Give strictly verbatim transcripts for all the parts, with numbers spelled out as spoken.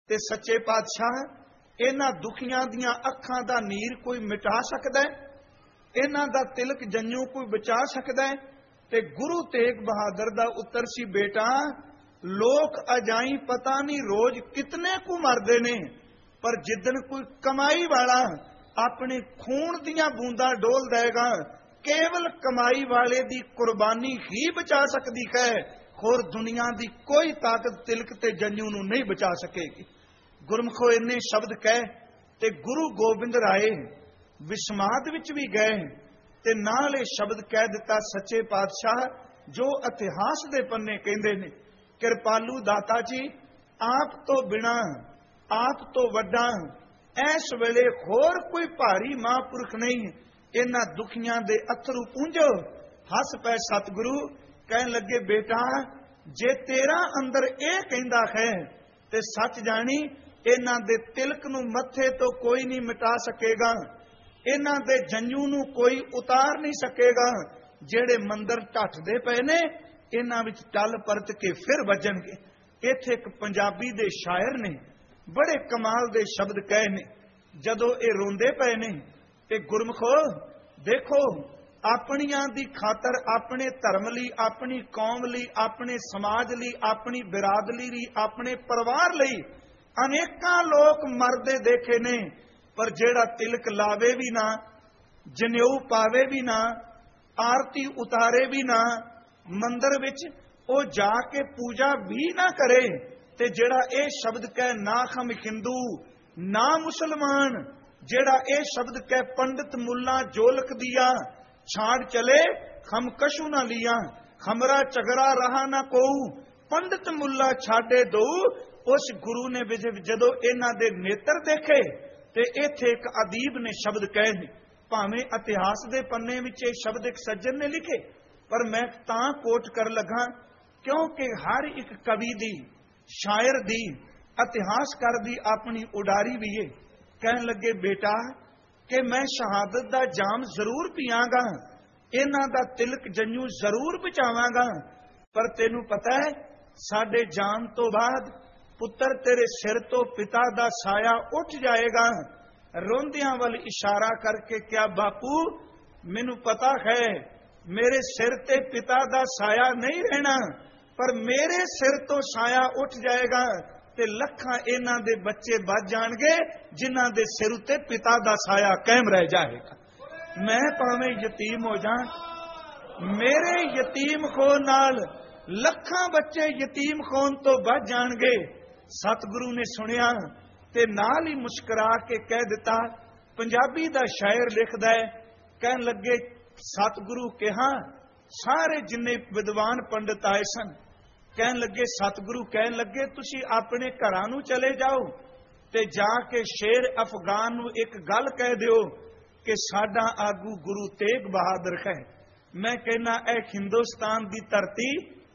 ते सच्चे पातशाह इन्हां दुखियां दियां अखां दा नीर कोई मिटा सकदा है, इन्हां दा तिलक जंजू कोई बचा सकदा है। ते गुरु तेग बहादुर दा उत्तर सी, बेटा लोक अजाई पता नहीं रोज कितने को मरदे ने, पर जिदन कोई कमाई वाला अपने खून दियां बूंदा डोल देगा, केवल कमाई वाले दी कुर्बानी ही बचा सकती है। होर दुनिया दी कोई ताकत तिलक ते जंजू नूं नहीं बचा सकेगी। गुरमुखो इन्ने शब्द कह ते गुरु गोबिंद राय विस्माद विच भी गए ते नाल ये शब्द कह दिता, सच्चे पातशाह जो इतिहास दे पन्ने कहंदे ने, कृपालू दाता जी आप तो बिना आप तो वड्डा ऐस वेले होर कोई भारी महापुरख नहीं, इन्हां दुखियां दे अथरू पूंजो। हस पै सतगुरु कहन लगे, बेटा जे तेरा अंदर ए कहंदा है ते सच जानी इन्हां दे तिलक नूं मत्थे तो कोई नहीं मिटा सकेगा, इन्हां दे जंजू नूं कोई उतार नहीं सकेगा। जेड़े मंदिर ढठदे पए ने इन्हां विच टल परत के फिर वजणगे। इत्थे एक पंजाबी दे शायर ने बड़े कमाल दे शब्द कहे ने, जदों ए रोंदे पए ने ते गुरमुखो देखो अपनियां दी खातर अपने धर्म लई, अपनी कौम लई, अपने समाज लई, अपनी बिरादरी लई, अपने परिवार लई अनेकां लोक मरदे देखे ने, पर जेड़ा तिलक लावे भी ना, जनेऊ पावे भी ना, आरती उतारे भी ना, मंदिर विच ओ जाके पूजा भी ना करे, ते जेड़ा ए शब्द कह ना हम हिंदू ना मुसलमान, जेड़ा ए शब्द कह पंडित मुल्ला जोलक दिया छाड़ चले हम कशु ना लिया, हमरा चगरा रहा ना कोऊ पंडित मुल्ला छाड़े दो। उस गुरु ने जदों इन्हां दे नेत्र देखे ते इत्थे एक अदीब ने शब्द कहे ने, भावें इतिहास दे पन्ने विच ये शब्द एक सज्जन ने लिखे, पर मैं तां कोट कर लगा क्योंकि हर एक कवि दी, शायर दी, इतिहासकार दी अपनी उडारी भी है। कहन लगे, बेटा कि मैं शहादत दा जाम जरूर पियांगा, इन्हां दा तिलक जंजू जरूर बचावांगा, पर तेनू पता है साडे जाम तो बाद पुत्र तेरे सिर तो पिता दा साया उठ जाएगा। रोंदियां वाल इशारा करके, क्या बापू मैनू पता है मेरे सिर ते पिता दा साया नहीं रहना, पर मेरे सिर तो साया उठ जाएगा ते लखां इन्हां दे बच्चे बच जाणगे जिन्हां दे सिर उत्ते पिता दा साया कायम रह जाएगा। मैं भावें यतीम हो जा, मेरे यतीम खोन नाल लखां बच्चे यतीम खोन तो बच जाणगे। सतगुरु ने सुनिया ते नाल ही मुस्कुरा के कह दिता, पंजाबी दा शायर लिखदा है, कहन लगे सतगुरु कहा सारे जिन्ने विद्वान पंडित आए सन, कहन लगे सतगुरु कहन लगे तुसी अपने घरां नूं चले जाओ ते जाके शेर अफगान नूं एक गल कह दिओ कि साडा आगू गुरु तेग बहादुर है। मैं कहना ए हिंदुस्तान दी धरती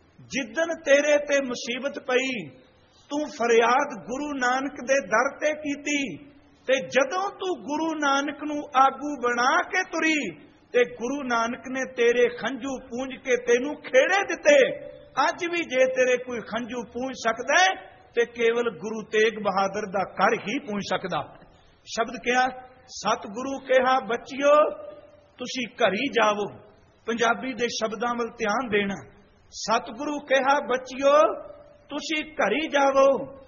जिदन तेरे ते मुसीबत पई तू फरियाद गुरु नानक दे दर ते कीती, ते जदों तू गुरु नानक नूं आगू बना के तुरी ते गुरु नानक ने तेरे खंजू पूंज के तेनू खेड़े दिते। अज भी जे तेरे कोई खंजू पूंज सकदा है ते केवल गुरु तेग बहादुर दा कर ही पूंज सकदा। शब्द क्या सतगुरु कहा बच्चियो तुसी घरी जावो, पंजाबी दे शब्दां वल ध्यान देना। सतगुरु कहा बच्चियो तुसी घरी जावो,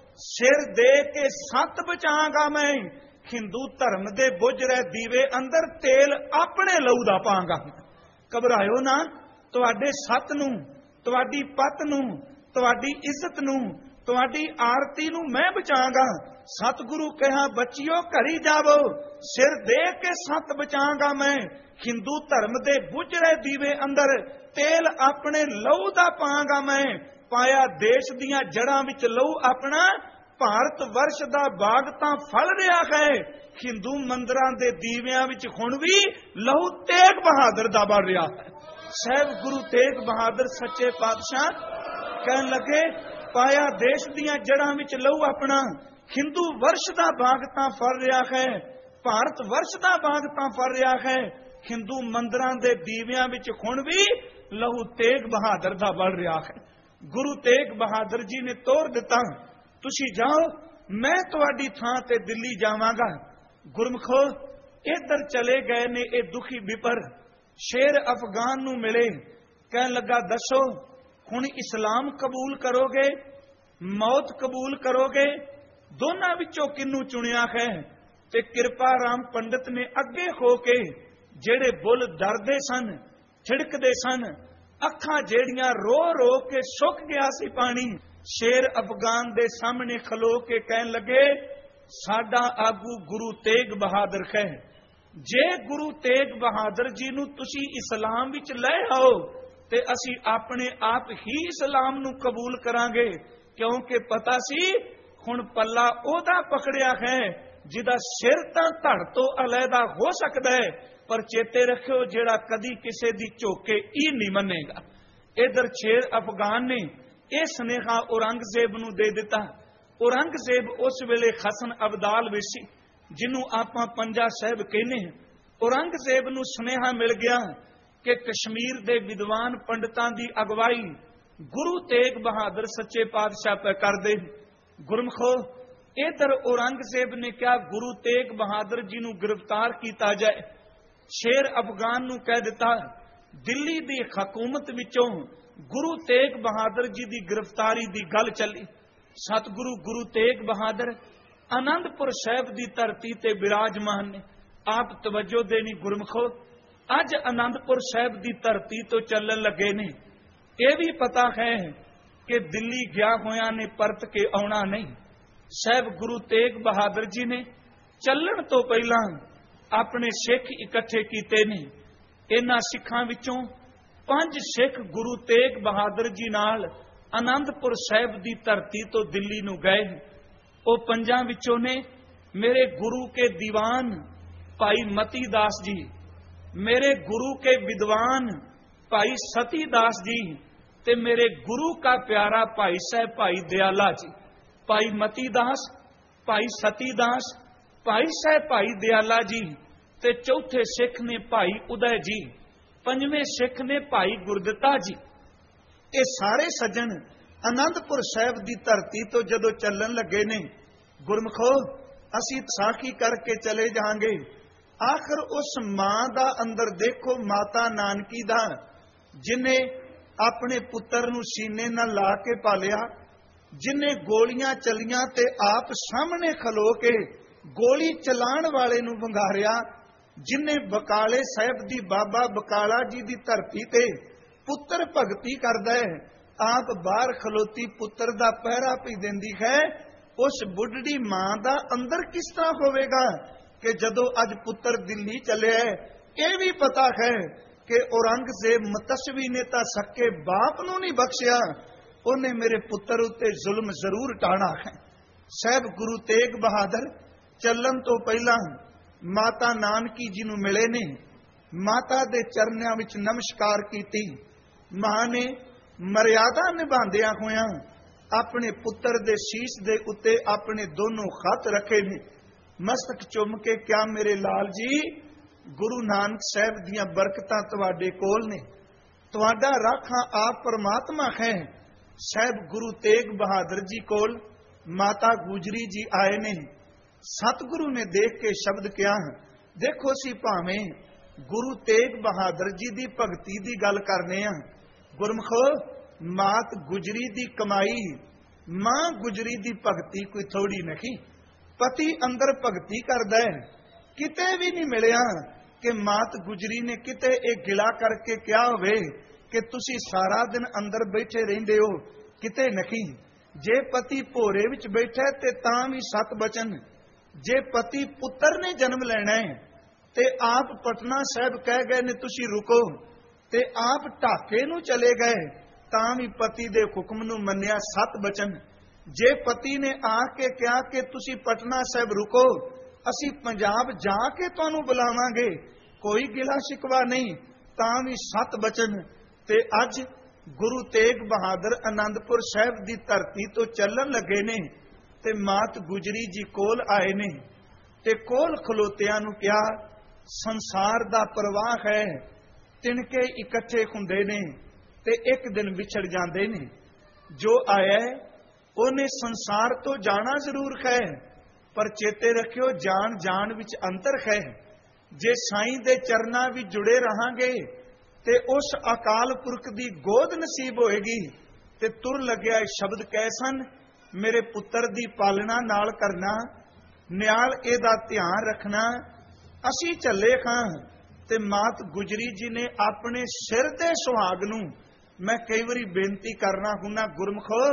सिर दे के सत बचांगा मैं, हिंदू धर्म दे बुझ रहे दीवे अंदर तेल अपने लहू दा पांगा। घबरायो ना, तुहाडे सत नूं, तुहाडी पत नूं, तुहाडी इज्जत नूं, तुहाडी आरती नूं मैं बचांगा। सतगुरु कहा बच्चियो घरी जावो, सिर दे के सत बचांगा मैं, हिंदू धर्म दे बुझ रहे दीवे अंदर तेल अपने लहू दा पांगा मैं। पाया देश दियां जड़ां विच लहू अपना, भारत वर्ष दा बाग तां फल रहा है, हिंदू मंदिरां दे दीवियां विच हुण भी लहू तेग बहादुर दा बढ़ रहा है। साहिब गुरु तेग बहादुर सच्चे पातशाह कहन लगे पाया देश दियां जड़ां विच लहू अपना, हिंदू वर्ष दा बाग तां फल रहा है, भारत वर्ष दा बाग तां फल रहा है, हिंदू मंदिरां दे दीवियां विच हुण भी लहू तेग बहादुर दा बढ़ रहा है। गुरु तेग बहादुर जी ने तोड़ दिता, तुसी जाओ मैं तुहाडी थां ते दिल्ली जावांगा। गुरमुखो इधर चले गए ने ये दुखी विपर। शेर अफगान नूं मिले, कहन लगा दसो हुण इस्लाम कबूल करोगे, मौत कबूल करोगे, दोनां विचों किन्नू चुनिया है? ते किरपा राम पंडित ने अगे हो के जेड़े बुल डरदे सन, छिड़कदे सन, अखां जेड़ियां रो रो के सुक गया सी पानी, शेर अफगान दे सामने खलो के कहन लगे साडा आगू गुरु तेग बहादुर है। जे गुरु तेग बहादुर जी नूं तुसी इस्लाम विच ले आओ ते असी अपने आप ही इस्लाम नूं कबूल करांगे, क्योंकि पता सी हुण पल्ला ओदा पकड़िया है जिदा सिर तां धड़ तो अलहदा हो सकदा है, पर चेते रखियो जेड़ा कदी किसे दी झोके ही नहीं मनेगा। इधर शेर अफगान ने यह स्नेहा औरंगजेब नूं दे दिता। औरंगजेब उस वेले हसन अब्दाल विच सी, जिन्हों आपां पंजा साहिब कहने हैं। औरंगजेब नूं सुनेहा मिल गया कि कश्मीर दे विद्वान पंडितां दी अगवाई गुरु तेग बहादुर सच्चे पातशाह पे कर दे। गुरमुखो इधर औरंगजेब ने क्या गुरु तेग बहादुर जी नूं गिरफ्तार किया जाए। शेर अफगान नूं कह दिता दिल्ली दी हकूमत विचों गुरु तेग बहादुर जी दी गिरफ्तारी दी गल चली। सतगुरु गुरु तेग बहादुर आनंदपुर साहिब दी धरती ते विराजमान ने। आप तवज्जो देनी गुरमुखो, अज आनंदपुर साहिब दी धरती तो चलन लगे ने। यह भी पता है कि दिल्ली गया होया ने परत के आना नहीं। साहिब गुरु तेग बहादुर जी ने चलन तो पहला अपने सिख इकट्ठे किए ने। इन्हां सिखां विचों पंज सिख गुरु तेग बहादुर जी नाल आनंदपुर साहिब दी धरती तो दिल्ली नूं गए। वो पंजां विचों ने मेरे गुरु के दीवान भाई मती दास जी, मेरे गुरु के विद्वान भाई सती दास जी, ते मेरे गुरु का प्यारा भाई साहब भाई दयाला जी। भाई मती दास, भाई सती दास, भाई साहब भाई दयाला जी, ते चौथे सिख ने भाई उदय जी, पंजवें सिख ने भाई गुरदिता जी। ये सारे सज्जन आनंदपुर साहिब दी धरती तो जदों चलन लगे ने। गुरमुखो असी साखी करके चले जाएंगे। आखिर उस मां दा अंदर देखो, माता नानकी दा, जिन्हें अपने पुत्र नूं सीने नाल ला के पालिया, जिन्हें गोलियां चलियां ते आप सामने खलो के गोली चलाण वाले नूं वंगारिया, जिन्हें बकाले साहिब दी बाबा बकाला जी दी धरती ते पुत्र भगती करदा है, आप बाहर खलोती पुत्र दा पहरा पी देंदी है। उस बुढ़ड़ी मां दा अंदर किस तरह होवेगा कि जदों अज पुत्र दिल्ली चले। यह भी पता है कि औरंगजेब मतसवी ने तां सके बाप नूं नहीं बख्शिया, उन्हें मेरे पुत्र उत्ते जुल्म जरूर टाणा है। साहिब गुरु तेग बहादुर चलन तो पहला माता नानकी जी नूं मिले ने। माता दे चरनियां विच नमस्कार कीती। मां ने मर्यादा निभांदिया होया अपने पुत्र दे शीश दे उत्ते अपने दोनों खत रखे ने। मस्तक चुम के क्या मेरे लाल जी, गुरु नानक साहिब दियां बरकतां तुहाडे कोल ने, तुहाडा राखा आप परमात्मा है। साहिब गुरु तेग बहादुर जी कोल माता गुजरी जी आए ने। सतगुरु ने देख के शब्द किया, देखो सी भावें गुरु तेग बहादुर जी दी भगती दी गल करने आ। गुरमुखो मात गुजरी दी कमाई, मां गुजरी दी भगती कोई थोड़ी नहीं। पति अंदर भगती करदा है, किते भी नहीं मिलिया कि मात गुजरी ने किते एक गिला करके क्या होवे कि तुसी सारा दिन अंदर बैठे रहिंदे हो, किते नहीं। जे पति भोरे विच बैठा ते तां भी सत बचन, जे पति पुत्र ने जन्म लेना है ते आप पटना साहिब कह गए ने तुसी रुको, ते आप ढाके नूं चले गए तां भी पति दे हुक्म नूं मन्निया, सत बचन। जे पति ने आके कहा कि तुसी पटना साहिब रुको, असी पंजाब जाके तुहानूं बुलावांगे, कोई गिला शिकवा नहीं, तां भी सत बचन। ते अज गुरु तेग बहादुर आनंदपुर साहिब दी धरती तो चलन लगे ने ते मात गुजरी जी कोल आए ने ते कोल खलोतियां नूं कहा संसार दा प्रवाह है, तिनके इकट्ठे हुंदे ने ते एक दिन विछड़ जांदे ने। जो आया ਉਹਨੇ ਸੰਸਾਰ ਤੋਂ ਜਾਣਾ ਜ਼ਰੂਰ ਹੈ, ਪਰ ਚੇਤੇ ਰੱਖਿਓ ਜਾਣ ਜਾਣ ਵਿੱਚ ਅੰਤਰ ਹੈ। ਜੇ ਸਾਈਂ ਦੇ ਚਰਨਾਂ ਵਿੱਚ ਜੁੜੇ ਰਹਾਂਗੇ ਤੇ ਉਸ ਅਕਾਲ ਪੁਰਖ ਦੀ ਗੋਦ ਨਸੀਬ ਹੋਏਗੀ। ਤੇ ਤੁਰ ਲੱਗਿਆ ਇਹ ਸ਼ਬਦ ਕੈਸਨ, ਮੇਰੇ ਪੁੱਤਰ ਦੀ ਪਾਲਣਾ ਨਾਲ ਕਰਨਾ, ਨਿਆਲ ਇਹਦਾ ਧਿਆਨ ਰੱਖਣਾ। ਅਸੀਂ ਚੱਲੇ ਖਾਂ ਤੇ ਮਾਤ ਗੁਜਰੀ ਜੀ ਨੇ ਆਪਣੇ ਸਿਰ ਦੇ ਸੁਹਾਗ ਨੂੰ, ਮੈਂ ਕਈ ਵਾਰੀ ਬੇਨਤੀ ਕਰਨਾ ਹੁੰਨਾ ਗੁਰਮਖੋ,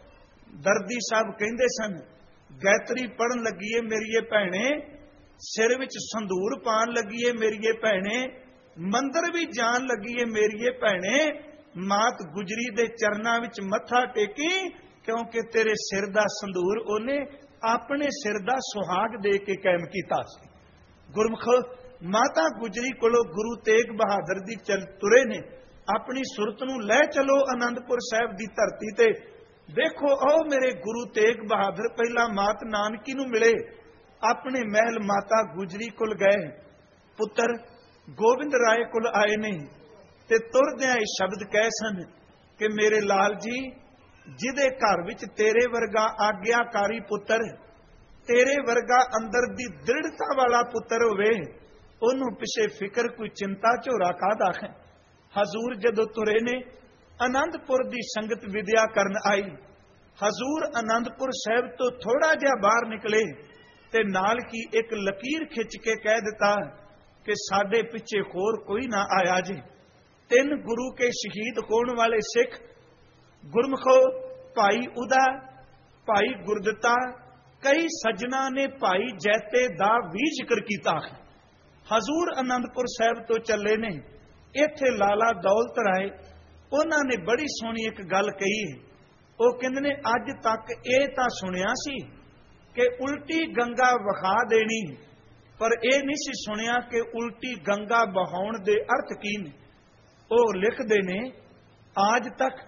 ਦਰਦੀ ਸਾਹਿਬ ਕਹਿੰਦੇ ਸਨ ਗਾਇਤਰੀ ਪੜਨ ਲੱਗੀਏ ਮੇਰੀਏ ਭੈਣੇ, ਸਿਰ ਵਿੱਚ ਸੰਧੂਰ ਪਾਣ ਲੱਗੀਏ ਮੇਰੀਏ ਭੈਣੇ, ਮੰਦਰ ਵੀ ਜਾਣ ਲੱਗੀਏ ਮੇਰੀਏ ਭੈਣੇ, ਮਾਤ ਗੁਜਰੀ ਦੇ ਚਰਨਾਂ ਵਿੱਚ ਮੱਥਾ ਟੇਕੀ, ਕਿਉਂਕਿ ਤੇਰੇ ਸਿਰ ਦਾ ਸੰਧੂਰ ਉਹਨੇ ਆਪਣੇ ਸਿਰ ਦਾ ਸੁਹਾਗ ਦੇ ਕੇ ਕਾਇਮ ਕੀਤਾ ਸੀ। ਗੁਰਮੁਖ ਮਾਤਾ ਗੁਜਰੀ ਕੋਲੋਂ ਗੁਰੂ ਤੇਗ ਬਹਾਦਰ ਦੀ ਚਲ ਤੁਰੇ ਨੇ, ਆਪਣੀ ਸੁਰਤ ਨੂੰ ਲੈ ਚਲੋ ਆਨੰਦਪੁਰ ਸਾਹਿਬ ਦੀ ਧਰਤੀ ਤੇ। ਦੇਖੋ ਉਹ ਮੇਰੇ ਗੁਰੂ ਤੇਗ ਬਹਾਦਰ ਪਹਿਲਾਂ ਮਾਤ ਨਾਨਕੀ ਨੂੰ ਮਿਲੇ, ਆਪਣੇ ਮਹਿਲ ਮਾਤਾ ਗੁਜਰੀ ਕੋਲ ਗਏ, ਪੁੱਤਰ ਗੋਬਿੰਦ ਰਾਏ ਕੋਲ ਆਏ ਨੇ ਤੇ ਤੁਰਦਿਆਂ ਇਹ ਸ਼ਬਦ ਕਹੇ ਸਨ ਕਿ ਮੇਰੇ ਲਾਲ ਜੀ, ਜਿਹਦੇ ਘਰ ਵਿੱਚ ਤੇਰੇ ਵਰਗਾ ਆਗਿਆਕਾਰੀ ਪੁੱਤਰ, ਤੇਰੇ ਵਰਗਾ ਅੰਦਰ ਦੀ ਦ੍ਰਿੜਤਾ ਵਾਲਾ ਪੁੱਤਰ ਹੋਵੇ, ਉਹਨੂੰ ਪਿਛੇ ਫਿਕਰ ਕੋਈ ਚਿੰਤਾ ਝੋਰਾ ਕਾਹਦਾ ਹੈ। ਹਜ਼ੂਰ ਜਦੋਂ ਤੁਰੇ ਨੇ, ਆਨੰਦਪੁਰ ਦੀ ਸੰਗਤ ਵਿਦਿਆ ਕਰਨ ਆਈ। ਹਜ਼ੂਰ ਆਨੰਦਪੁਰ ਸਾਹਿਬ ਤੋਂ ਥੋੜਾ ਜਿਹਾ ਬਾਹਰ ਨਿਕਲੇ ਤੇ ਨਾਲ ਕੀ ਇੱਕ ਲਕੀਰ ਖਿੱਚ ਕੇ ਕਹਿ ਦਿੱਤਾ ਕਿ ਸਾਡੇ ਪਿੱਛੇ ਹੋਰ ਕੋਈ ਨਾ ਆਇਆ ਜੇ। ਤਿੰਨ ਗੁਰੂ ਕੇ ਸ਼ਹੀਦ ਹੋਣ ਵਾਲੇ ਸਿੱਖ ਗੁਰਮਖੋ, ਭਾਈ ਉਦਾ, ਭਾਈ ਗੁਰਦਿੱਤਾ, ਕਈ ਸੱਜਣਾ ਨੇ ਭਾਈ ਜੈਤੇ ਦਾ ਵੀ ਜ਼ਿਕਰ ਕੀਤਾ ਹੈ। ਹਜ਼ੂਰ ਆਨੰਦਪੁਰ ਸਾਹਿਬ ਤੋਂ ਚੱਲੇ ਨੇ, ਇੱਥੇ ਲਾਲਾ ਦੌਲਤ ਰਾਏ ਉਹਨਾਂ ਨੇ ਬੜੀ ਸੋਹਣੀ ਇੱਕ ਗੱਲ ਕਹੀ ਹੈ। ਉਹ ਕਹਿੰਦੇ ਨੇ ਅੱਜ ਤੱਕ ਇਹ ਤਾਂ ਸੁਣਿਆ ਸੀ ਕਿ ਉਲਟੀ ਗੰਗਾ ਵਖਾ ਦੇਣੀ, ਪਰ ਇਹ ਨਹੀਂ ਸੀ ਸੁਣਿਆ ਕਿ ਉਲਟੀ ਗੰਗਾ ਬਹਾਉਣ ਦੇ ਅਰਥ ਕੀ ਨੇ। ਉਹ ਲਿਖਦੇ ਨੇ आज तक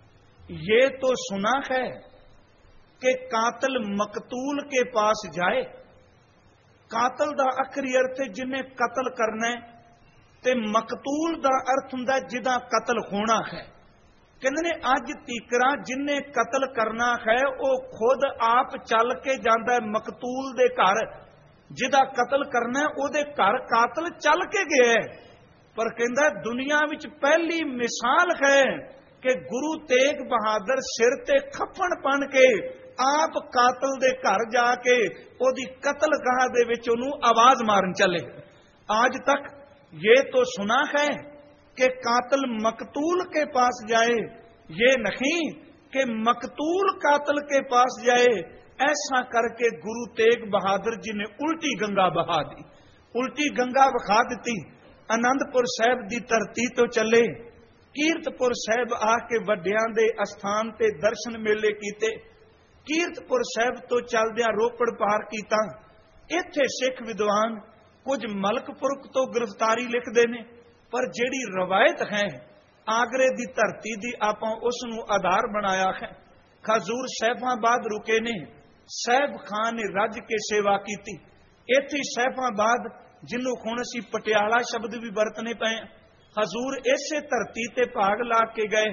ये तो सुना है कि कातिल मकतूल के पास जाए। कातिल दा आखिरी अर्थ है जिन्हें कतल करना है, ते मकतूल दा अर्थ हुंदा जिदा कतल होना है। कहंदे ने अज तीकरा जिन्हें कतल करना है वो खुद आप चल के जांदा है मकतूल दे घर, जिदा कतल करना है ओदे घर कातिल चल के गया है। पर कहंदा दुनिया विच पहली मिसाल है कि गुरु तेग बहादुर सिर ते खफन पन के आप कातिल दे घर जाके ओदी कतल गाह दे विच ओनू आवाज मारन चले। आज तक ये तो सुना है कि कातिल मकतूल के पास जाए, ये नहीं कि मकतूल कातिल के पास जाए। ऐसा करके गुरु तेग बहादुर जी ने उल्टी गंगा बहा दी, उल्टी गंगा बहा दी। आनंदपुर साहब की धरती तो चले, कीरतपुर साहब आके वड्डियां दे अस्थान ते दर्शन मेले कीते। कीरतपुर साहब तो चलदियां रोपड़ पार कीता। इत्थे सिख विद्वान कुछ मलकपुर तो गिरफ्तारी लिखते ने, पर जिहड़ी रवायत है आगरे की धरती की आपां उस नूं आधार बनाया है। खजूर सैफाबाद रुके ने, साहिब खान ने रज के सेवा की। इत्थे सैफाबाद जिन्हों हुण असीं पटियाला शब्द भी वरतने पे, हजूर इसे धरती ते भाग ला के गए।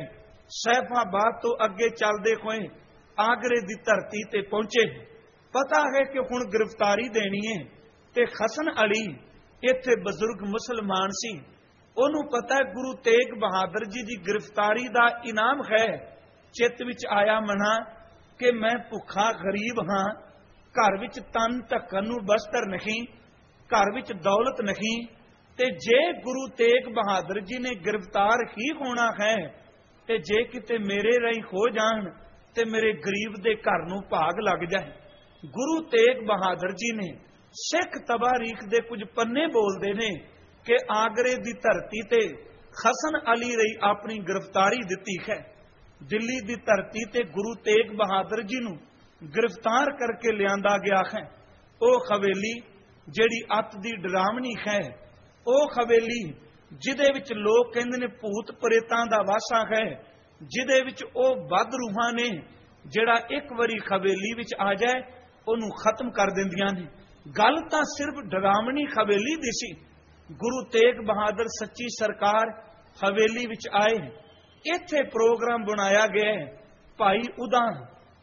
सैफाबाद तो अगे चलते हुए आगरे की धरती ते पहुंचे। पता है कि हुण गिरफ्तारी देनी है, ते हसन अली इत्थे बजुर्ग मुसलमान सी, ओनू पता है गुरु तेग बहादुर जी की गिरफ्तारी का इनाम है। चित विच आया मना कि मैं भुखा गरीब हाँ, घर विच तन ढकन नूं बस्तर नहीं, घर विच दौलत नहीं, ते जे गुरु तेग बहादुर जी ने गिरफ्तार ही होना है, ते जे किते मेरे रही हो जान ते मेरे गरीब दे घर नूं भाग लग जाए। गुरु तेग बहादुर जी ने सिख तबारीख दे कुछ पन्ने बोलते ने कि आगरे की धरती ते हसन अली रही अपनी गिरफ्तारी दिती है। दिल्ली की धरती ते गुरु तेग बहादुर जी नूं गिरफ्तार करके लियांदा गया है। वो हवेली जिहड़ी अत दी डरावनी है, वो हवेली जिदे विच लोग कहंदे ने भूत प्रेतां दा वासा है, जिदे विच ओ बद रूहां ने जिहड़ा एक वारी हवेली विच आ जाए ओनू खत्म कर दिंदियां ने। गल तां सिर्फ डरावनी हवेली दी सी। गुरु तेग बहादुर सच्ची सरकार हवेली विच आए, इत्थे प्रोग्राम बनाया गया है। भाई उदा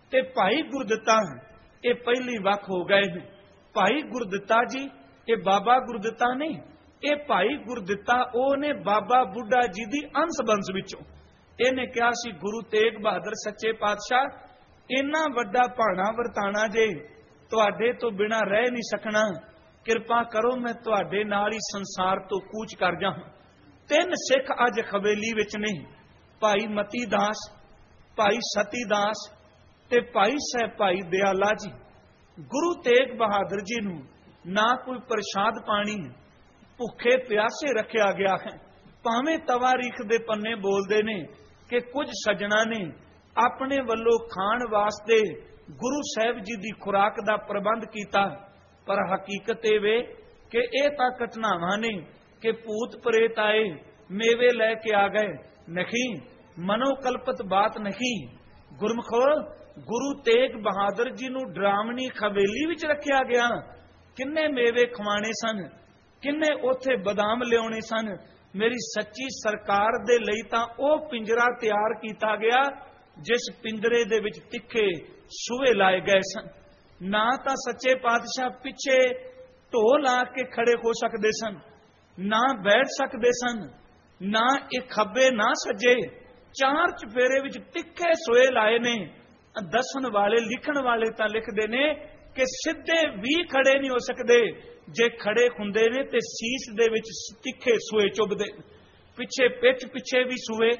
ते भाई गुरदित्ता ये पहली वख हो गए हैं। भाई गुरदित्ता जी ये बाबा गुरदित्ता नहीं, ये भाई गुरदित्ता ओ ने बाबा बुढ़ा जी दी अंश बंश विचों। इन्हें कहा सी गुरु तेग बहादुर सच्चे पातशाह इन्ना वड्डा भाणा वरताना जे तुहाडे तो बिना रह नहीं सकना, किरपा करो मैं तुहाडे नाल ही संसार तो कूच कर जा। तीन सिख अज हवेली विच ने, भाई मती दास, भाई सती दास ते भाई साहब भाई दयाला जी। गुरु तेग बहादुर जी नूं ना कोई प्रसाद पानी भुखे प्यासे रखा गया है। भावें तवारीख दे पन्ने बोलते ने कि कुछ सज्जणा ने अपने वल्लों खाण वास्ते गुरु साहब जी की खुराक का प्रबंध किया, पर हकीकत ये वे कि यह तां घटनावां ने कि भूत प्रेत आए मेवे लैके आ गए, नहीं मनोकल्पित बात नहीं। गुरमुखो गुरु तेग बहादुर जी नूं डरावनी हवेली विच रखा गया। किन्ने मेवे खवाने सन, किन्ने उथे बदाम लियाने सन। मेरी सच्ची सरकार दे लई तां ओह पिंजरा तैयार किया गया जिस पिंजरे दे विच तिखे सूए लाए गए सन। ना तां सच्चे पातशाह पिछे ढो ला के खड़े हो सकते सन, ना बैठ सकते सन, ना एक खब्बे ना सज्जे, चार चफेरे विच तिखे सूए लाए ने। दसन वाले लिखण वाले तां लिखदे ने कि सीधे भी खड़े नहीं हो सकते, जे खड़े हुंदे ने ते सीस दे विच तिखे सूए चुभदे। पिछे पिठ पिछे भी सूए,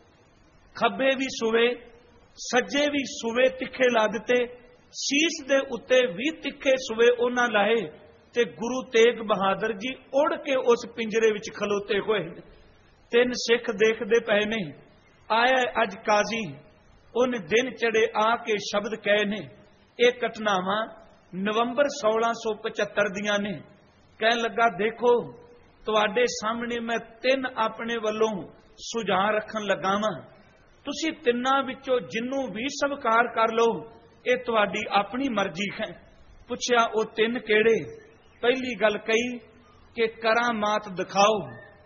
खब्बे भी सूए, सज्जे भी सूए तिखे ला दिते, सीस दे उत्ते भी तिखे सूए उन्हां लाए ते गुरु तेग बहादुर जी उड़ के उस पिंजरे विच खलोते हुए। तीन सिख देखदे पए ने। आया अज काजी उन दिन चढ़े आके शब्द कहे ने। ये घटनावां नवंबर सोलह सौ पचहत्तर दियां ने। कह लगा देखो तुहाडे सामने मैं तीन अपने वल्लों सुझाव रखन लगा वां, तुसी तिन्नां विचों जिन्नू भी स्वीकार कर लो, ये तुहाडी अपनी मर्जी है। पुछया ओ तीन केड़े? पहली गल कही कि करामात दिखाओ,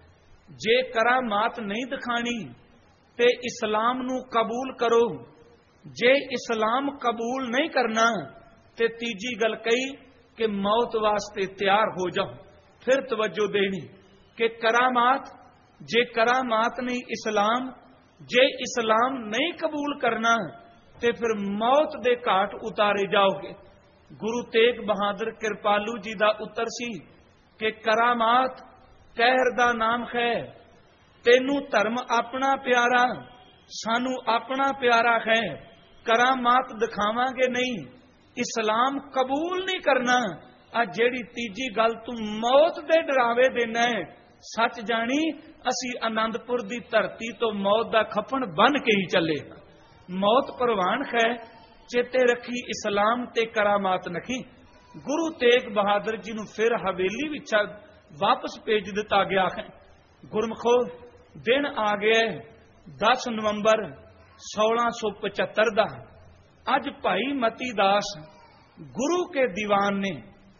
जे करामात नहीं दिखानी ते इस्लाम नू कबूल करो, जे इस्लाम कबूल नहीं करना ते तीजी गल कही कि मौत वास्ते तैयार हो जाओ। फिर तवज्जो देनी कि करामात, जे करामात नहीं इस्लाम, जे इस्लाम नहीं कबूल करना ते फिर मौत दे घाट उतारे जाओगे। गुरु तेग बहादुर कृपालू जी का उत्तर सी कि करामात कहर दा नाम है, तेनू धर्म अपना प्यारा, सानू अपना प्यारा है, करामात दिखावांगे नहीं, इस्लाम कबूल नहीं करना। आ जेड़ी तीजी गल तू मौत दे डरावे देना है, सच जानी असी आनंदपुर दी धरती तो मौत दा खफन बन के ही चले। मौत परवान है, चेते रखी इस्लाम ते करामात नहीं। गुरु तेग बहादुर जी नू फिर हवेली विच वापस भेज दिता गया है। गुरमुखो दिन आ गया दस नवंबर सोलह सौ पचहत्तर का। अज भाई मती दास गुरु के दीवान ने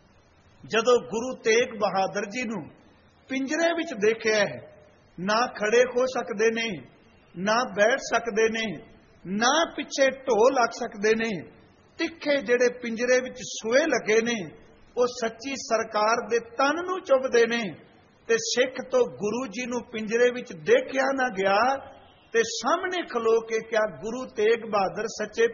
जदों गुरु तेग बहादुर जी नू पिंजरे विच देखिया है, ना खड़े हो सकते ने, ना बैठ सकते ने, ना पिछे ढो लग सकते ने। तिखे जेड़े पिंजरे विच सूए लगे ने वो सच्ची सरकार दे तन नू चुभदे ने ते सिख तो गुरु जी नू पिंजरे विच देखिया ना गया ते सामने खलो के क्या गुरु तेग बहादुर सच्चे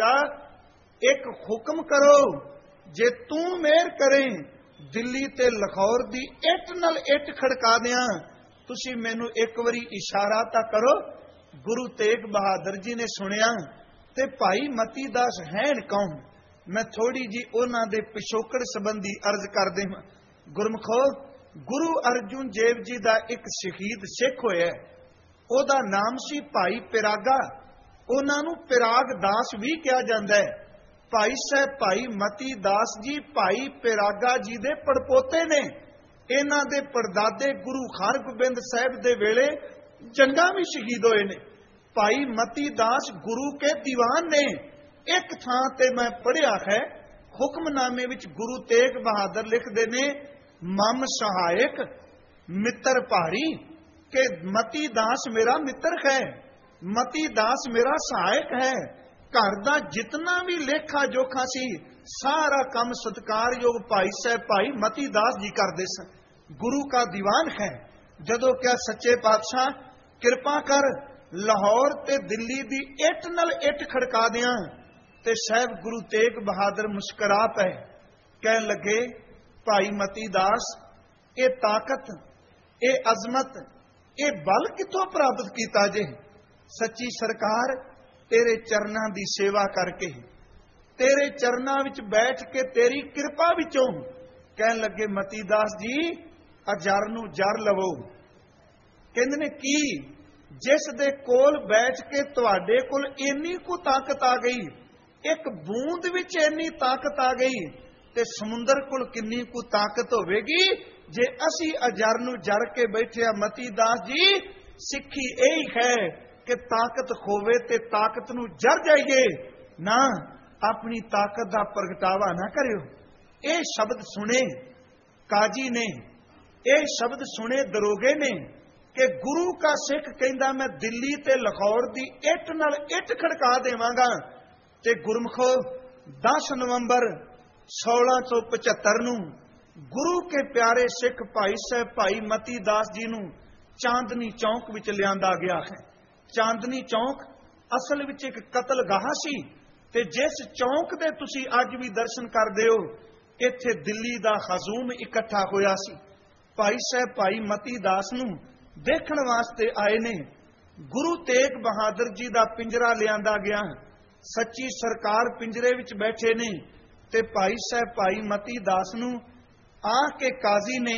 पातशाह एक हुक्म करो, जे तू मेहर करें दिल्ली ते लाहौर दी इट नाल इट खड़का दियां, तुसी मैनू एक बारी इशारा तां करो। गुरु तेग बहादुर जी ने सुनिया ते भाई मती दास हैन कौन, मैं थोड़ी जी उन्हां दे पिछोकड़ संबंधी अर्ज कर देवां। गुरमुखो गुरु अर्जुन देव जी दा एक शहीद सिख होया, ओदा नाम सी भाई पिरागा, उन्हां नू पिराग दास भी कहा जाता है। भाई साहब भाई मती दास जी भाई पिरागा जी दे पड़पोते ने। इन्हां दे परदादे गुरु हरगोबिंद साहब दे वेले जंगा भी शहीद होए ने। भाई मती दास गुरु के दीवान ने। एक थां ते मैं पढ़िया है हुक्मनामे विच गुरु तेग बहादुर लिखदे ने मम सहायक मित्र भारी, के मती दास मेरा मित्र है, मती दास मेरा सहायक है। घर दा जितना भी लेखा जोखा सी सारा काम सत्कारयोग भाई साहब भाई मती दास जी करते सन। गुरु का दीवान है। जदों क्या सच्चे पातशाह किरपा कर लाहौर ते दिल्ली दी इट नाल इट खड़का दियां ते साहब गुरु तेग बहादुर मुस्करा पे कह लगे भाई मती दास ये ताकत ये अजमत ये बल कितों प्राप्त किया जे? सच्ची सरकार तेरे चरना दी सेवा करके तेरे चरना विच बैठ के तेरी कृपा विचों कह लगे मती दास जी अजर नूं जर लवो। कहंदे ने की जिस दे कोल बैठ के तुहाडे कोल इन्नी कु ताकत आ गई, एक बूंद विच इन्नी ताकत आ गई ते समुंदर कोल किन्नी कु ताकत होवेगी जे असी अजर नूं जर के बैठे। मती दास जी सिक्खी यही है कि ताकत खोवे ते ताकत नूं जर जाइए ना, अपनी ताकत दा प्रगटावा ना करियो। ये शब्द सुने काजी ने, ये शब्द सुने दरोगे ने कि गुरु का सिख कहंदा मैं दिल्ली ते लाहौर दी इट नाल इट खड़का देवांगा। ते गुरमुखो दस नवंबर सोलह सौ पचहत्तर नूं गुरु के प्यारे सिख भाई साहब भाई मती दास जी नूं चांदनी चौक विच लियांदा गया है। चांदनी चौक असल विच एक कतलगाह सी ते जिस चौक दे तुसी अज भी दर्शन करदे हो इत्थे दिल्ली दा हजूम इकट्ठा होया सी। भाई साहब भाई मती दास नूं देखण वास्ते आए ने। गुरु तेग बहादुर जी दा पिंजरा लियांदा गया। सच्ची सरकार पिंजरे विच बैठे ने ते भाई साहब भाई मती दास नूं आ के काजी ने,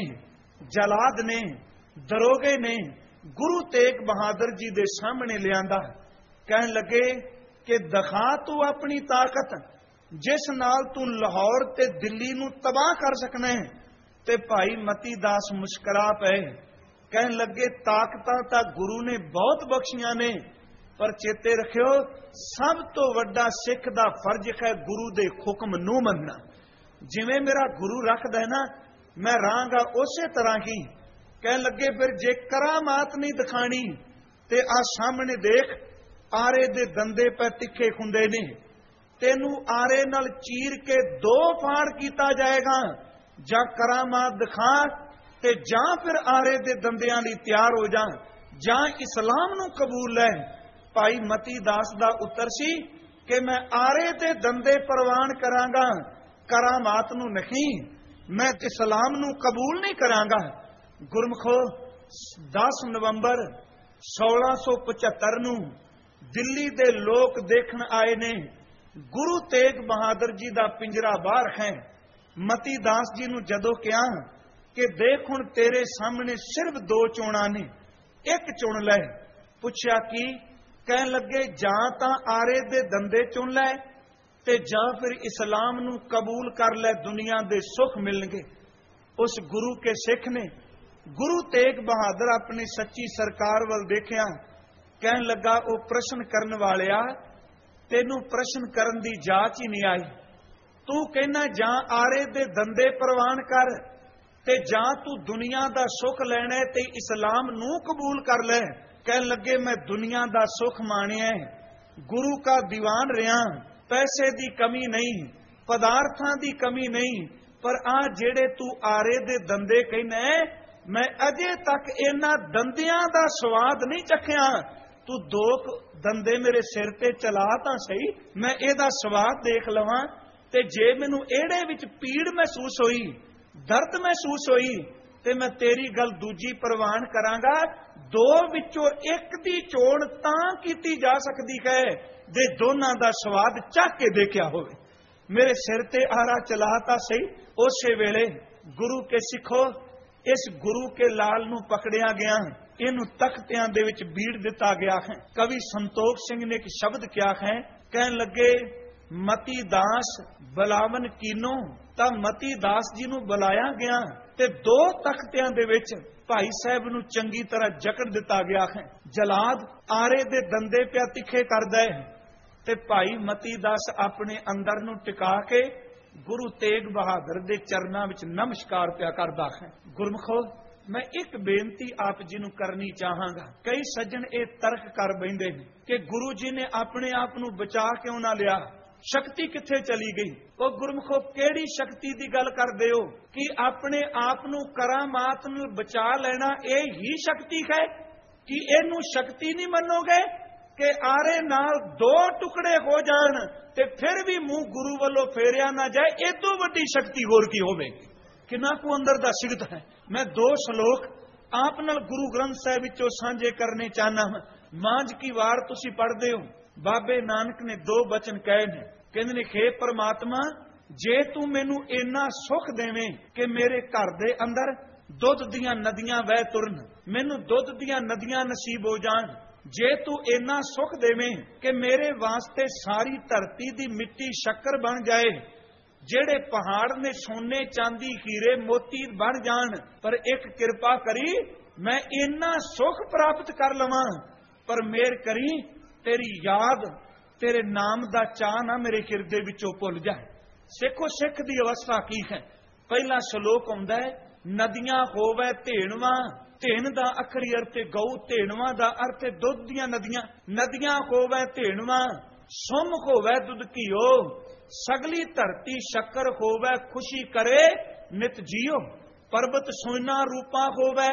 जलाद ने, दरोगे ने गुरु तेग बहादुर जी दे सामने लियांदा। कहन लगे कि दिखा तू अपनी ताकत जिस नाल तू लाहौर ते दिल्ली नूं तबाह कर सकना है। ते भाई मती दास मुस्करा पे कहन लगे ताकतां तां गुरु ने बहुत बख्शियां ने, पर चेते रखियो सब तो वड्डा सिख दा फर्ज है गुरु दे हुक्म नूं मनना। जिवें मेरा गुरु रखदा है ना मैं रहांगा उसे तरह ही। कह लगे फिर जे करामात नहीं दिखानी ते आ सामने देख आरे दे दंदे पे तिखे खुंदे ने, तेनू आरे नाल चीर के दो फाड़ किया जाएगा। जा करामात दिखा ते जा फिर आरे दे दंदियां लई तैयार हो जा, जा इस्लाम नू कबूल लै। भाई मती दास दा उत्तर सी कि मैं आरे दे दंदे परवान करांगा, करामात नू नहीं, मैं इस्लाम नू कबूल नहीं करांगा। गुरमुखो दस नवंबर सोलह सौ पचहत्तर नूं दिल्ली दे लोग देखण आए ने। गुरु तेग बहादुर जी दा पिंजरा बाहर है। मती दास जी नूं जदों कहा कि देख हुण तेरे सामने सिर्फ दो चोणां ने, एक चुन लै। पुछया की? कहन लगे जां तां आरे दे दंदे चुन लै ते जां फिर इस्लाम नूं कबूल कर लै, दुनिया दे सुख मिलणगे। उस गुरु के सिख ने गुरु तेग बहादुर अपनी सच्ची सरकार वल देखिया, कहन लगा ओ प्रश्न करन वालिया तेनू प्रश्न करन दी जाच ही नहीं आई। तू कहना जां आरे दे दंदे परवान कर ते जां तू दुनिया दा सुख लैना है ते इस्लाम नू कबूल कर ले। कहन लगे मैं दुनिया दा सुख मानिया है, गुरु का दीवान रहा, पैसे दी कमी नहीं, पदार्थां दी कमी नहीं, पर आ जेड़े तू आरे दे दंदे कहना है मैं अजे तक इन्हां दंदियां दा स्वाद नहीं चखिया। तू दो दंदे मेरे सिर ते चला तां सही, मैं एदा स्वाद देख लवां ते जे मैनू एड़े विच पीड़ महसूस होई, दर्द महसूस होई ते मैं तेरी गल दूजी प्रवान करांगा। दो विचों एक दी चोण तां कीती जा सकदी है जे दोनां दा स्वाद चख के देखिया होवे। मेरे सिर ते आरा चलाता सही। उसे वेले गुरु के सिखो इस गुरु के लाल नू पकड़िया गया, इनू तख्तियां दे विच बीड़ दिता गया है। कवि संतोख सिंह ने एक शब्द क्या है, कहन लगे मती दास बलावन कीनो, तां मती दास जी नू बुलाया गया ते दो तख्तियां दे विच भाई साहब नू चंगी तरह जकड़ दिता गया है। जलाद आरे दे दंदे पिया तिखे करदा है ते भाई मती दास अपने अंदर नू टिका के गुरु तेग बहादुर दे चरनां विच नमस्कार पिया करदा है। गुरमुखो मैं एक बेनती आप जी नूं करनी चाहांगा। कई सज्जन ये तर्क कर बैठे ने कि गुरु जी ने अपने आप नूं बचा क्यों ना लिया, शक्ति किथे चली गई। वो गुरमुखो केड़ी शक्ति की गल करदे हो कि अपने आप नूं करामात नाल बचा लेना ये ही शक्ति है कि इनू शक्ति नहीं मनोगे कि आरे नाल दो टुकड़े हो जान ते फिर भी मुंह गुरु वालों फेरिया ना जाए, ए तो वड्डी शक्ति होर की होवेगी। किना को अंदर दा सिगत है। मैं दो श्लोक आप नाल गुरु ग्रंथ साहिब विचों सांझे करने चाहना हां। मांझ की वार तुसी पढ़दे हो, बाबे नानक ने दो बचन कहे ने, कहंदे ने हे परमात्मा जे तू मैनू इन्ना सुख देवें कि मेरे घर दे अंदर दुध दियां नदियां वह तुरन, मैनू दुध दियां नदियां नसीब हो जान। जे तू इन्ना सुख देवें कि मेरे वास्ते सारी धरती दी मिट्टी शक्कर बन जाए, जेड़े पहाड़ ने सोने चांदी हीरे मोती बन जान, पर एक कृपा करी मैं इन्ना सुख प्राप्त कर लवां, पर मेर करी तेरी याद तेरे नाम दा चाह ना मेरे हिरदे विचों भुल जाए। सिखो सिख दी अवस्था की है। पहला श्लोक आउंदा है, नदियां होवे धेनवां, धेन दा अखरी अर्थ गऊ, धेनवां दा अर्थ दुध दियां नदियां। नदियां होवे धेनवां, सुम होवे दुध घीओ, सगली धरती शक्कर होवे खुशी करे नित जियो। पर्वत सोना रूपा होवे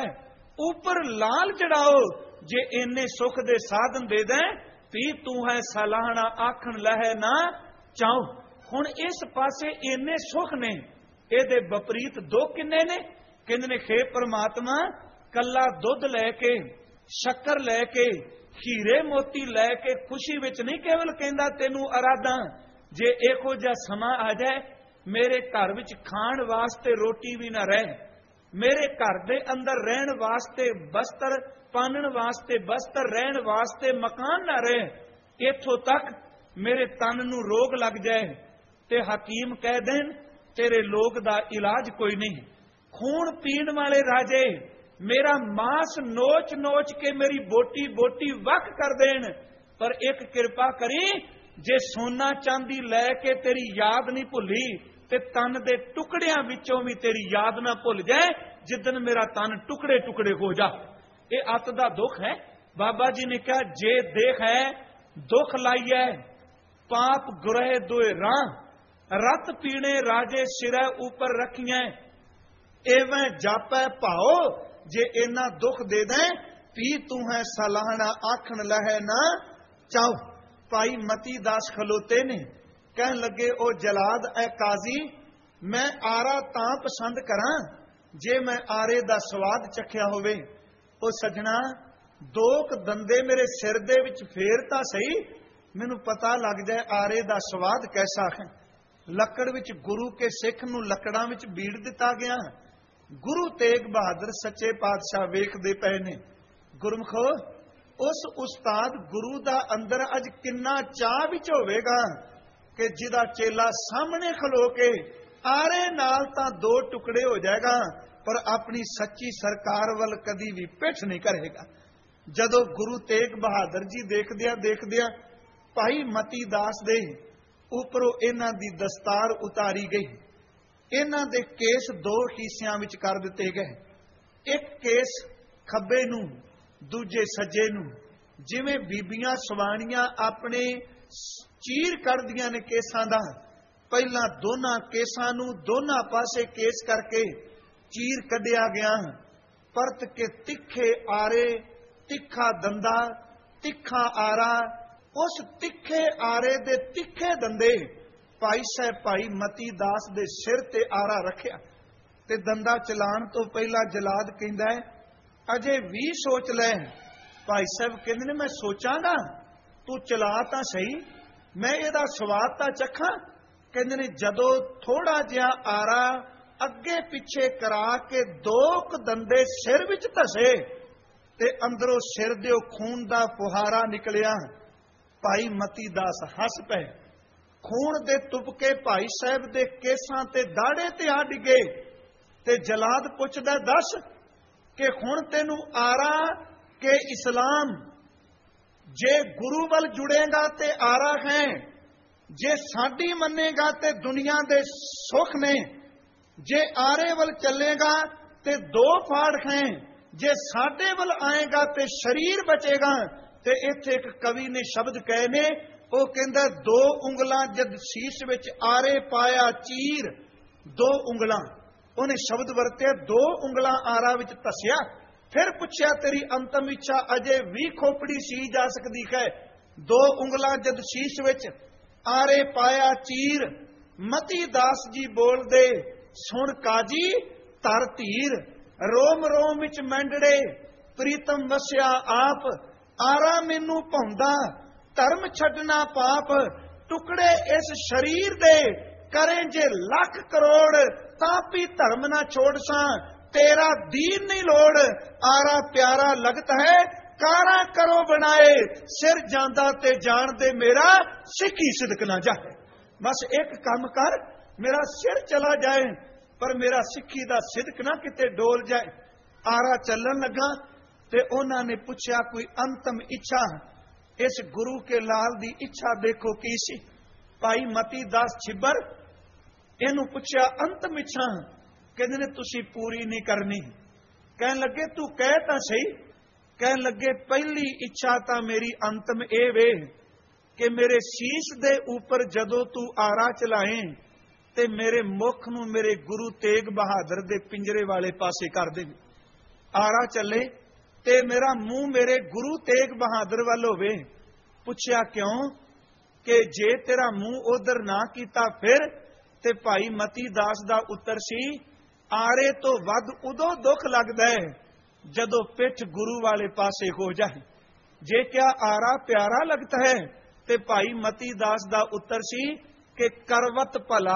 ऊपर लाल चढ़ाओ, जे इन्ने सुख दे साधन दे दें पी तू है सलाहना आखन लहे ना चाओ। हुण इस पासे इन्ने सुख ने, इहदे विपरीत दो किन्ने ने। कहंदे ने हे परमात्मा कल्ला दुध लैके शक्कर लैके हीरे मोती लैके खुशी विच नहीं केवल कहंदा तैनू अराधा, जे इहो जिहा समा आ जाए मेरे घर विच खाण वास्ते रोटी भी ना रहे, मेरे घर दे अंदर रहन वास्ते बस्तर, पानन वास्ते बस्तर, रहन वास्ते मकान ना रहे, इथों तक मेरे तन नू रोग लग जाए ते हकीम कह देन तेरे लोग दा इलाज कोई नहीं। खून पीण वाले राजे मेरा मांस नोच नोच के मेरी बोटी बोटी वक कर देन, पर एक कृपा करी जे सोना चांदी लैके तेरी याद नहीं भुली ते तन दे टुकड़ियां विचों भी तेरी याद ना भुल जाए, जिदन मेरा तन टुकड़े टुकड़े हो जा। ये अत दा दुख है। बाबा जी ने कहा जे देख है दुख लाइए पाप गुरह दोए राह, रत पीने राजे सिरै ऊपर रखिए, एवं जापै भाओ जे इना दुख दे दें पी तू है सलाहना आखन लहे ना चाओ। भाई मती दास खलोते ने कह लगे ओ जलाद ए काजी मैं आरा तां पसंद करा जे मैं आरे दा स्वाद चखिया होवे। ओ सजना दो क दंदे मेरे सिर दे विच फेर तां सही, मैनू पता लग जाए आरे दा स्वाद कैसा है। लकड़ विच गुरु के सिख नू लकड़ां विच बीड़ दिता गया। गुरु तेग बहादुर सच्चे पातशाह वेखदे पए ने। गुरमुखो उस उस्ताद गुरु दा अंदर अज किन्ना चाह विच होवेगा कि जिदा चेला सामने खलो के आरे नाल तां दो टुकड़े हो जाएगा, पर अपनी सच्ची सरकार वल कदी भी पिठ नहीं करेगा। जदों गुरु तेग बहादुर जी देखदिया देखदिया भाई मती दास दे उपरों इन्हां दी दस्तार उतारी गई, इन्हां दे केस दो हिस्सियां विच कर दिते गए, एक केस खब्बे नूं दूजे सज्जे नूं। जिवें बीबियां सवाणियां अपने चीर करदियां ने केसां दा, पहला दोनां केसां नूं दोनां पासे केस करके चीर कढिया गया, परत के तिखे आरे तिखा दंदा तिखा आरा, उस तिखे आरे दे तिखे दंदे भाई साहब भाई मती दास दे सिर ते आरा रखिया ते दंदा चलाण तो पहला जलाद कहंदा है अजे भी सोच ले। भाई साहब कहंदे ने मैं सोचांगा, तू चला तां सही, मैं इहदा स्वाद तां चखां। कहंदे ने जदों थोड़ा जिहा आरा अगे पिछे करा के दो क दंदे सिर विच धसे ते अंदरों सिर दे खून दा फुहारा निकलिया। भाई मती दास हस पे, खून दे तुपके भाई साहब दे केसां ते दाड़े ते आ डिगे ते जलाद पुछदा दस कि हुण तैनू आरा के इस्लाम, जे गुरु वल जुड़ेगा ते आरा है, जे साडी मनेगा ते दुनिया दे सुख ने, जे आरे वल चलेगा ते दो फाड़ खाए, जे साडे वल आएगा ते शरीर बचेगा। ते इत्थे एक कवि ने शब्द कहे ने, वो कहंदा दो उंगलां जद शीश विच आरे पाया चीर, दो उंगलां, उन्हें शब्द वरत्या दो उंगलां आरा विच धसिया। फिर पुछया तेरी अंतम इच्छा अजे भी खोपड़ी सी जा सकती है। दो उंगलां जद शीश विच आरे पाया चीर, मती दास जी बोल दे सुन काजी तर धीर। रोम रोम विच मैंडड़े प्रीतम वसिया आप, आरा मैनू भौंदा धर्म छड्डना पाप। टुकड़े इस शरीर दे करें जे लख करोड़, तापी धर्म ना छोड़ सा तेरा दीन नहीं लोड़। आरा प्यारा लगता है कारा करो बनाए, सिर जांदा ते जान दे मेरा सिक्खी सिदक ना जाए। बस एक काम कर मेरा सिर चला जाए, पर मेरा सिक्खी दा सिदक ना किते डोल जाए। आरा चलन लगा ते उन्हां ने पुछया कोई अंतम इच्छा। इस गुरु के लाल दी इच्छा देखो की सी। भाई मती दास छिबर इनू पुछया अंतम इच्छा, कहंदे ने तुसी पूरी नहीं करनी। कहन लगे तू कह तां सही। कहन लगे पहली इच्छा तां मेरी अंतम ए वे कि मेरे शीश दे ऊपर जदों तू आरा चलाए ते मेरे मुख नूं मेरे गुरु तेग बहादुर दे पिंजरे वाले पासे कर दे। आरा चले ते मेरा मुंह मेरे गुरु तेग बहादुर वाल होवे। पुछया क्यों? कि जे तेरा मुंह उधर ना कीता फिर। ते भाई मती दास दा उत्तर सी, आरे तो वध उदों दुख लगदा है जदों पिठ गुरु वाले पासे हो जाए। जे क्या आरा प्यारा लगता है? ते भाई मती दास दा उत्तर सी कि करवत भला,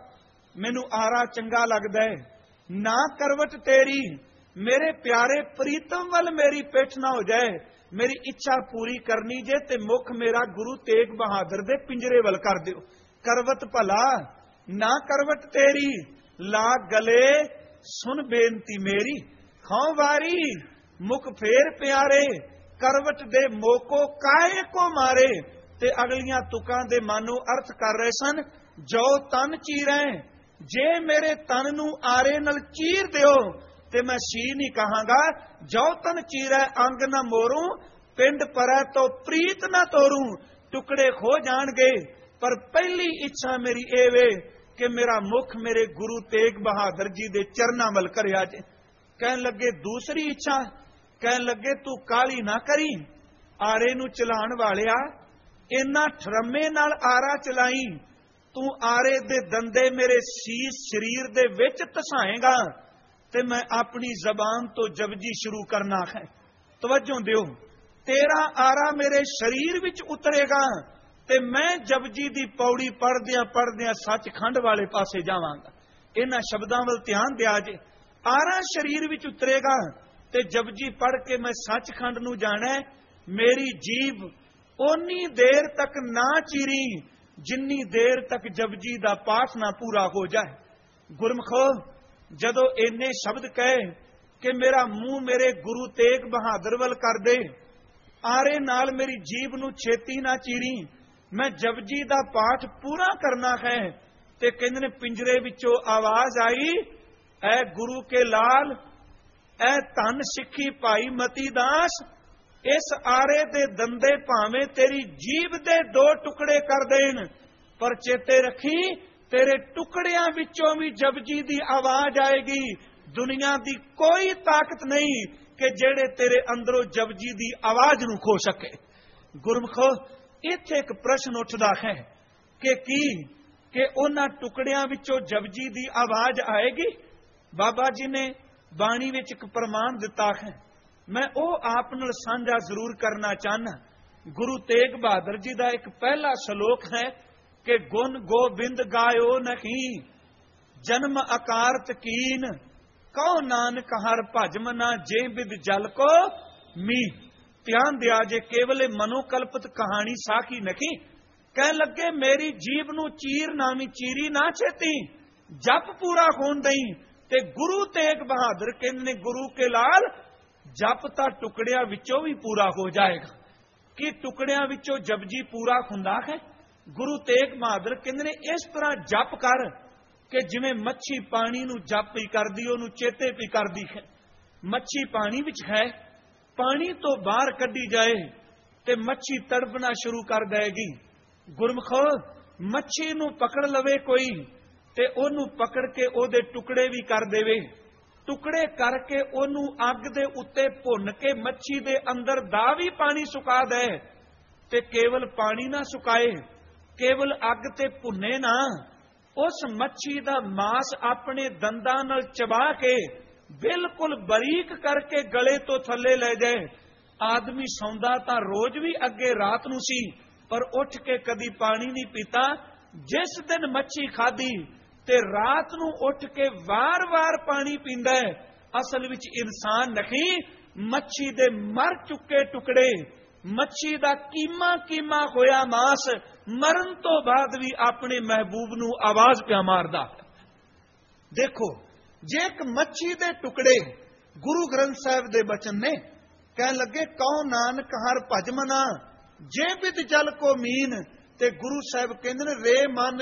मैनू आरा चंगा लगदा है। ना करवट तेरी मेरे प्यारे प्रीतम वाल मेरी पिठ ना हो जाए। मेरी इच्छा पूरी करनी जे ते मुख मेरा गुरु तेग बहादुर दे पिंजरे वाल कर दियो। करवत भला ना करवट तेरी, ला गले सुन बेनती मेरी। खाओ वारी मुख फेर प्यारे, करवट दे मोको काहे को मारे। ते अगलियां तुकां दे मानो अर्थ कर रहे सन, जो तन चीरै, जे मेरे तन नू आरे नाल चीर दियो ते मैं सी नहीं कहांगा। जो तन चीरै अंग न मोरू, पिंड परै तो प्रीत न तोरू। टुकड़े खो जाणगे पर पहली इच्छा मेरी ए वे कि मेरा मुख मेरे गुरु तेग बहादुर जी दे चरनां वल करिया जे। कहन लगे दूसरी इच्छा, कहन लगे तू काली ना करी, आरे नू चलाण वालिया इन्ना ठरमे नाल आरा चलाई, तू आरे दे दंदे मेरे शीश शरीर दे विच धसाएगा ते मैं अपनी जबान तो जपजी शुरू करना है। तवज्जो दियो, तेरा आरा मेरे शरीर विच उतरेगा ते मैं जपजी दी पौड़ी पढ़दियां पढ़दियां सचखंड वाले पासे जावांगा। इन्हां शब्दां वल ध्यान दिया जे। आरा शरीर विच उतरेगा ते जपजी पढ़ के मैं सचखंड नू जाना है। मेरी जीभ ओनी देर तक ना चीरी जिन्नी देर तक जपजी दा पाठ ना पूरा हो जाए। गुरमुखो जदों इन्ने शब्द कहे कि मेरा मुंह मेरे गुरु तेग बहादुर वल कर दे, आरे नाल मेरी जीभ नू छेती ना चीरी, मैं जपजी दा पाठ पूरा करना है। ते कहंदे ने पिंजरे विचों आवाज आई, ऐ गुरु के लाल, ऐ धन सिक्खी भाई मती दास, इस आरे दे दंदे भावें तेरी जीभ दे दो टुकड़े कर देन, पर चेते रखी तेरे टुकड़ियां विचों भी जपजी दी आवाज आएगी। दुनिया दी कोई ताकत नहीं कि जेड़े तेरे अंदरों जपजी दी आवाज नू खो सके। गुरमुखो इत्थे एक प्रश्न उठदा है कि की कि उन्हां टुकड़ियां विचों जपजी दी आवाज आएगी। बाबा जी ने बाणी विच एक प्रमाण दिता है, मैं ओ आप नाल साझा जरूर करना चाहना। गुरु तेग बहादुर जी का एक पहला श्लोक है कि गुण गोबिंद गायो नहीं, जन्म अकारत कीन, कहो नानक हर भजम ना जे बिद जल को मी। ध्यान दिया जे केवल मनोकल्पित कहानी साखी नहीं। कह लगे मेरी जीव नू चीर नामी चीरी ना छेती, जप पूरा होन दई। ते गुरु तेग बहादुर कहंदे ने गुरु के लाल जप तां टुकड़ियां विचों भी पूरा हो जाएगा। कि टुकड़ियां विचों जपजी पूरा हुंदा है? गुरु तेग बहादुर कहंदे ने इस तरह जप कर कि जिवें मच्छी पानी नूं जप ही करदी, ओनूं चेते भी करदी है। मच्छी पानी विच है, पानी तो बाहर कड्डी जाए ते मच्छी तड़पना शुरू कर देगी। गुरमुखो, मच्छी नूं पकड़ लवे कोई ते ओनूं पकड़ के ओदे टुकड़े भी कर देवे, टुकड़े करके ओनूं अग दे उत्ते भुन के मच्छी दे अंदर दा भी पानी सुका दे ते केवल पानी ना सुकाए, केवल अग ते भुने ना, उस मच्छी दा मांस अपने दंदां नाल चबा के बिल्कुल बरीक करके गले तो थले ले जाए। आदमी सौंदा तां रोज भी अगे रात नूं सी, पर उठ के कदी पानी नहीं पीता। जिस दिन मच्छी खाधी ते रात नूं उठ के वार वार पानी पींदा है। असल विच इंसान नहीं, मच्छी दे मर चुके टुकड़े, मच्छी दा कीमा कीमा होया मांस मरण तो बाद भी अपने महबूब नूं आवाज पिया मारदा। देखो, जे एक मच्छी दे टुकड़े गुरु ग्रंथ साहिब दे बचन ने, कह लगे कहो नानक हर भज मना, जे बिद जल को मीन, ते गुरु साहिब कहंदे ने रे मन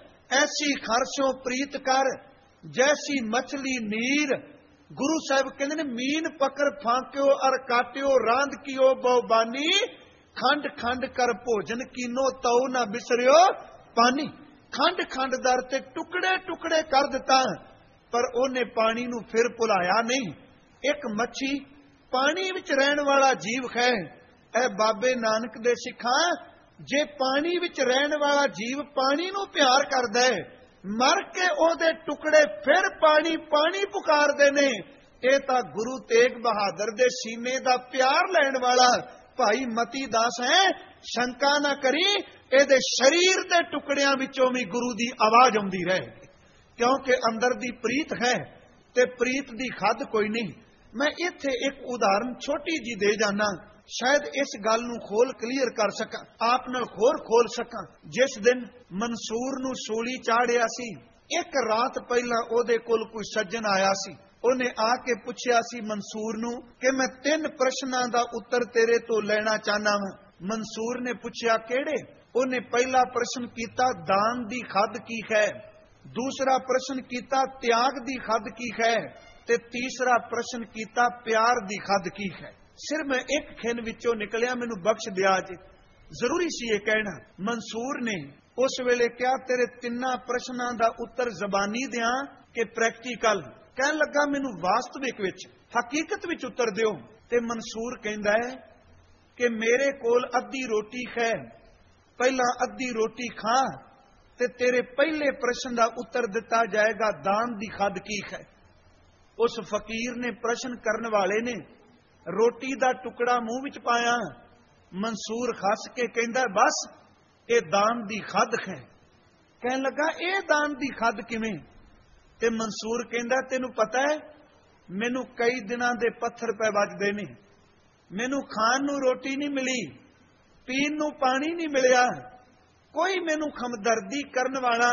ऐसी खरसों प्रीत कर जैसी मछली नीर। गुरु साहिब कहंदे ने मीन पकड़ फांक्यो अर काट्यो रांद कियो बहुबानी, खंड खंड कर भोजन कीनो तौ ना बिसरियो पानी। खंड खंड दर ते टुकड़े टुकड़े कर दिता, पर ओने पानी नूं फिर भुलाया नहीं। एक मच्छी पानी विच रहन वाला जीव है। ऐ बाबे नानक दे सिखां, जे पानी विच रहन वाला जीव पानी नूं प्यार करदा है, मर के ओदे टुकड़े फिर पानी पानी पुकारदे ने। ये तां गुरु तेग बहादुर दे सीने दा प्यार लैण वाला भाई मती दास है। शंका ना करी, एदे शरीर दे टुकड़ियां विचों भी गुरु दी आवाज आउंदी रहेगी, क्योंकि अंदर दी प्रीत है ते प्रीत दी खद कोई नहीं। मैं इत्थे एक उदाहरण छोटी जी दे जाना, शायद इस गल नूं खोल क्लीयर कर सकां, आप नाल होर खोल सकां। जिस दिन मंसूर नूं सूली चाढ़िया सी, एक रात पहला ओदे कोल कोई सज्जन आया सी। ओने आके पुछया सी मंसूर नूं कि मैं तीन प्रश्नां दा उत्तर तेरे तो लेना चाहना वां। मंसूर ने पुछया केड़े? ओने पहला प्रश्न कीता दान दी खद की है, दूसरा प्रश्न कीता त्याग दी खद की है, ते तीसरा प्रश्न कीता प्यार दी खद की है। सिर मैं एक खिन विचों निकलिया, मैनू बख्श दिया जे, जरूरी सी ये कहना। मंसूर ने उस वेले क्या तेरे तिन्ना प्रश्नां दा उत्तर जबानी दियां कि प्रैक्टिकल? कहन लगा मैनू वास्तविक विच हकीकत विच उत्तर दिओ। ते मंसूर कहंदा है कि मेरे कोल अद्धी रोटी है, पहला अद्धी रोटी खा ते तेरे पहले प्रश्न का उत्तर दिता जाएगा दान दी खद की है। उस फकीर ने प्रश्न करने वाले ने रोटी का टुकड़ा मुंह विच पाया। मंसूर खस के कहंदा बस ये दान दी खद है। कहन लगा ये दान दी खद किवें? ते मंसूर कहंदा तेनू पता है मैनू कई दिनां दे पत्थर पै वजदे ने, मैनू खाण नू रोटी नहीं मिली, पीण नू पानी नहीं मिलिया, कोई मैनू हमदर्दी करन वाला